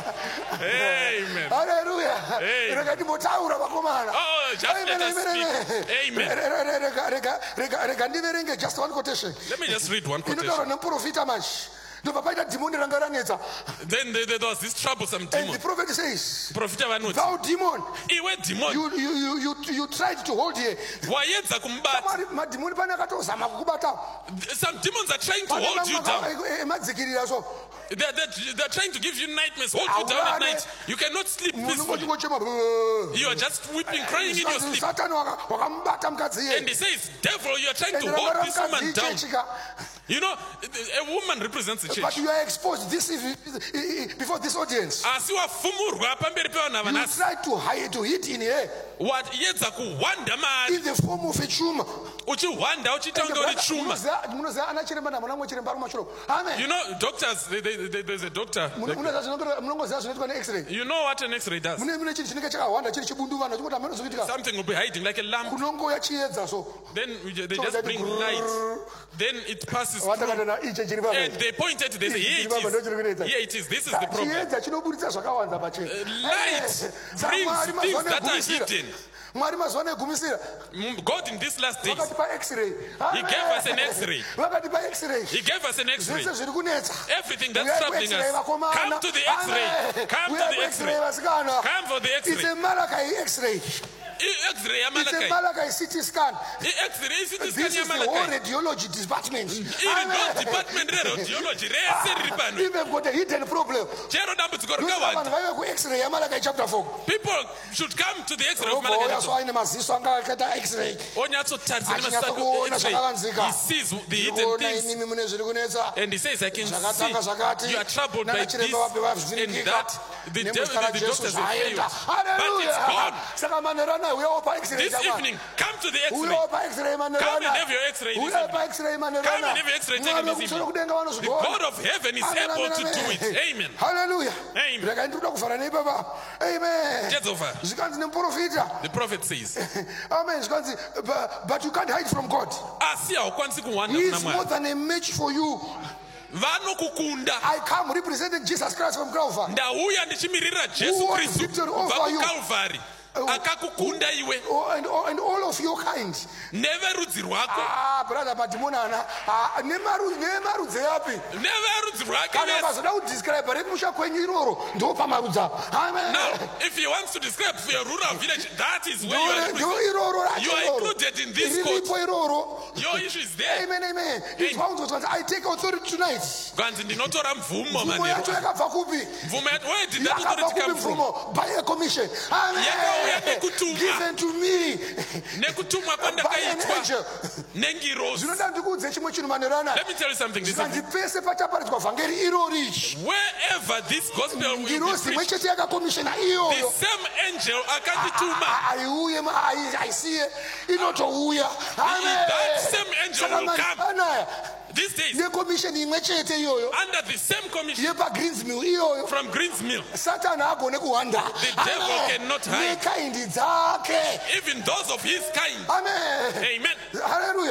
Amen. Hallelujah. Amen. Rega ndimbotaura vakomana. Oh, just let us speak. Amen. Rega- rega- rega- rega ndiverenge just one quotation. Let me just read one Inotaurwa quotation. nemuprofita manje. Ndobva paita dhimoni ranga ranetsa. Then there, there was this troublesome And demon. the prophet says, Profita vanoti, thou demon, iwe demon, you, you, you, you, you tried to hold here. waedza kumubata. Mwari madhimoni pane akatozama kukubata. Some demons are trying to Pane hold you mamwe down. aka- emadzikirira so. They're, they're, they're trying to give you nightmares, hold you down at night. You cannot sleep Munhu peacefully. ungochema, "Boo." You are just weeping, crying in your Zvanzi sleep. Satani waka- wakamubata mukadzi And iye. he says, devil, you are trying And to hold ranga this ramukadzi woman down. ichechika. You know, a woman represents the But church. you are exposed this evening, before this audience. Asi wafumurwa pamberi pevanhu You avanasi. try to hide, to hid in here Waedza kuhwanda maari. in the form of a tumor. Uchihwanda uchiita kunge uri chuma. Munoziva ana chiremba namuna mwe chiremba ari mumashuro. Amen. You know, doctors, they, they, they, there's a doctor. Muno- munoziva zvinongera- munongoziva zvinoitwa ne-X-ray. You know what an X-ray does? Mune mune chinhu chinenge chakahwanda chiri chibunduvana chikuti hamene zokuitika. Something will be hiding like a lamp. Kunongoya chiedza so. Then we ju- they So just that bring grrrr. light. Then it passes through. Watakata na iche chiri pamwe. And they point at it, they say, here Chiri pamwe ndo it chiri kunoita. is. Here it is. This is the problem. Chiedza chinoburitsa zvakawanda pachena. Light Saka brings Mwari things mazuva that are negumisira. hidden. Mwari mazuva negumisira. Mm, God in these last days, Vakatipa X-ray. He gave us an X-ray. Vakatipa X-ray. He gave us an X-ray. Zvese zviri kunetsa. Everything that's Uyai troubling ku-X-ray, us. vakomana. Come to the X-ray. Amen. Come to Uyai the ku-X-ray, X-ray. vasikana. Come for the It's a X-ray. Malachi X-ray. I- X-ray ya It's a Malachi. Malachi C T scan. I- X-ray isiti This scan is ya the whole Malachi. radiology department. Iri Amen. ndo department reradiology rese riri pano. Even got a hidden problem. Chero dambudziko Ndozi vanhu rakawanda. vaive ku-X-ray ya Malachi chapter four. People should come to the X-ray of Robva uya Malachi. so aine maziso anga akaita X-ray. Onyatsotarisa Achinyatsokuona nemasako zvakavanzika. He sees the hidden Ndikuona things. inimi mune zviri kunetsa. And he says, I can Zvakatanga zvakati. see you are troubled by Nana this chiremba vape and vazvinikika. that. The, devil, Nemuzita the, the raJesu doctors have failed. zvaenda. But it's gone. Hallelujah. Saka manerana uyawo pa-X-ray This jamani. evening, come to the X-ray. Uyawo pa-X-ray Come manerana. and have your X-ray this Uyawo evening. pa-X-ray manerana. Come and have your X-ray taken Mwari this wekusoro evening. kudenga The vanozvigona. God of heaven is Amen, able amen, to do amen. it. Amen. Hallelujah. Amen. Rega ndinoda kuvhara neipapa. Amen. Jezova, Zvikanzi nemuprofita. the prophet says, Amen. Zvikanzi, but, but you can't hide from God. asi haukwanisi kuhwanda He kuna is more Mwari. than a match for you. Vanokukunda. I come representing Jesus Christ from Calvary. Ndauya ndichimirira Who Jesu won Kristu victory over kubva you? kuKalvari. Akakukunda iwe Oh, and, oh, and all of your kind. neverudzi rwako. Ah, brother, madhimoni ana. Ah, nemaru- nemarudzi api? Neverudzi rwake Kana vese. ukazoda kudescribe rekusha kwenyu iroro ndo pamarudza. Amen. Now, if he wants to describe for your rural village, that is where you are Ndo- ndo representing. iroro racho You are iroro. included in this Riripo court. iroro. Your issue is there. Amen, amen. It's Amen. found what I take authority tonight. Kwanzi ndinotora mvumo Mvumo yacho manero. yakabva kupi? Mvumo yacho, where did that Yakabva authority kupi come from? mvumo? By a commission. Amen. Yakauya nekutumwa. Given to me. Nekutumwa By an kwandakaitwa angel. nengirozi. Zvinoda ndikuudze chimwe chinhu manerana. Let me tell you something this Zvikanzi evening. pese pachaparidzwa vhangeri irori. Wherever this gospel will be Ngirozi imwe preached, chete yakakomishena the iyoyo. same angel akandituma. Aiuye aisiye inotouya. That same angel will come. Anaya. These days, Nekomisheni imwe chete iyoyo. under the same commission Yepagreensmill iyoyo. from Greens Mill, Satani agone kuhwanda. The devil cannot hide. Nekaindi dzake. even those of his kind. Amen. Amen. Hallelujah.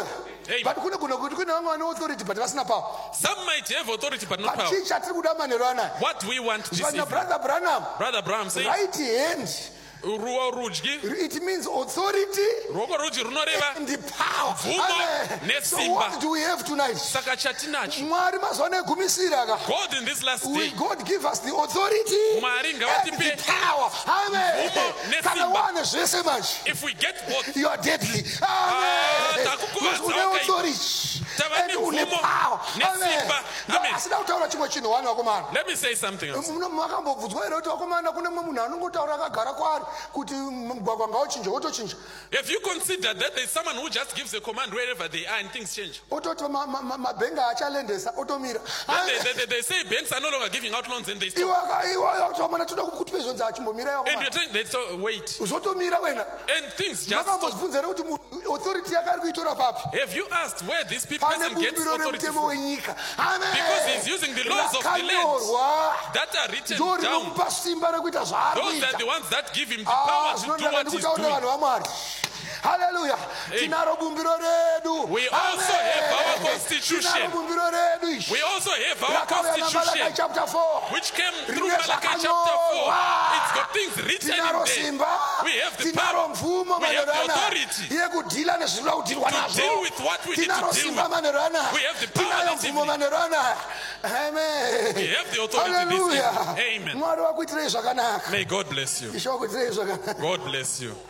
Amen. but kune gona kuti kune vamwe vane authority but vasina power. Some might have authority but not But power. chii chatiri kuda manheru anaya? What we want this Zvana evening, brother Branham, Brother Bram says, right hand, ruoko rudyi, it means authority ruoko rudyi runoreva. and the power. Mvumo Amen. So nesimba. what do we have tonight? Saka chatinacho, Mwari mazuva ano egumisira ka. God in this last Will day, God give us the authority Mwari and ngavatipe the power? Amen. mvumo Kana nesimba. wane zvese manje. If we get both, You are deadly. Ah, Amen. takukuvadza Because une wakaipa. authority Tava and une nemvumo power. nesimba. Amen. Asida kutaura chimwe chinhu wani wakomana. let me say something else. Muno makambobvudzwa here kuti wakomana kune mumwe munhu anongotaura akagara kwaari kuti mugwagwa ngaochinja otochinja. If you consider that there's someone who just gives a command wherever they are and things change, Ototi ma- ma- ma- mabhenga achalendesa otomira. then they, they, they, they say banks are no longer giving out loans and they stop. iwatomana toda kuti pezonzi achimbomira And you're yakomana. telling they so wait. Uzotomira wena. And things just stop. Makambozvunza here kuti munhu authority yake ari kuitora papi? Have you asked where this pe- Pane person gets bumbiro authority remutemo from? wenyika. Amen. Because he's using the laws of the land Rakanyorwa. that are written Ndo down. rinomupa simba rekuita zvaari Those are the kuita. ones that give him the Ah, power to do zvinondaka what he's ndikutaurira doing. vanhu vamwari. Haleluya. Tinaro bumbiro redu. We also Amen. have our constitution. Tinaro bumbiro redu izvi. We also have our Rakauya naMalachi constitution, chapter four. which came through Rine Malachi chapter four. zvakanyorwa. It's got things written Tinaro in there. simba. We have the Tinaro power. mvumo We have the maererano authority yekudhila nezvinoda kudirwa to nazvo. deal with what we need Tinaro to deal simba with. manheru anaya. We have the power Tinayo this mvumo evening. manheru anaya. Amen. We have the authority this Hallelujah. evening. Amen. Mwari wakuitirei zvakanaka. May God bless you. Ishe wakuitirei zvakanaka. God bless you.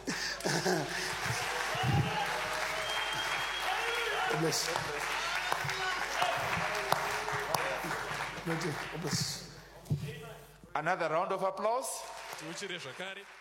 God bless. God bless. Another round of applause. Tiuchire zvakare.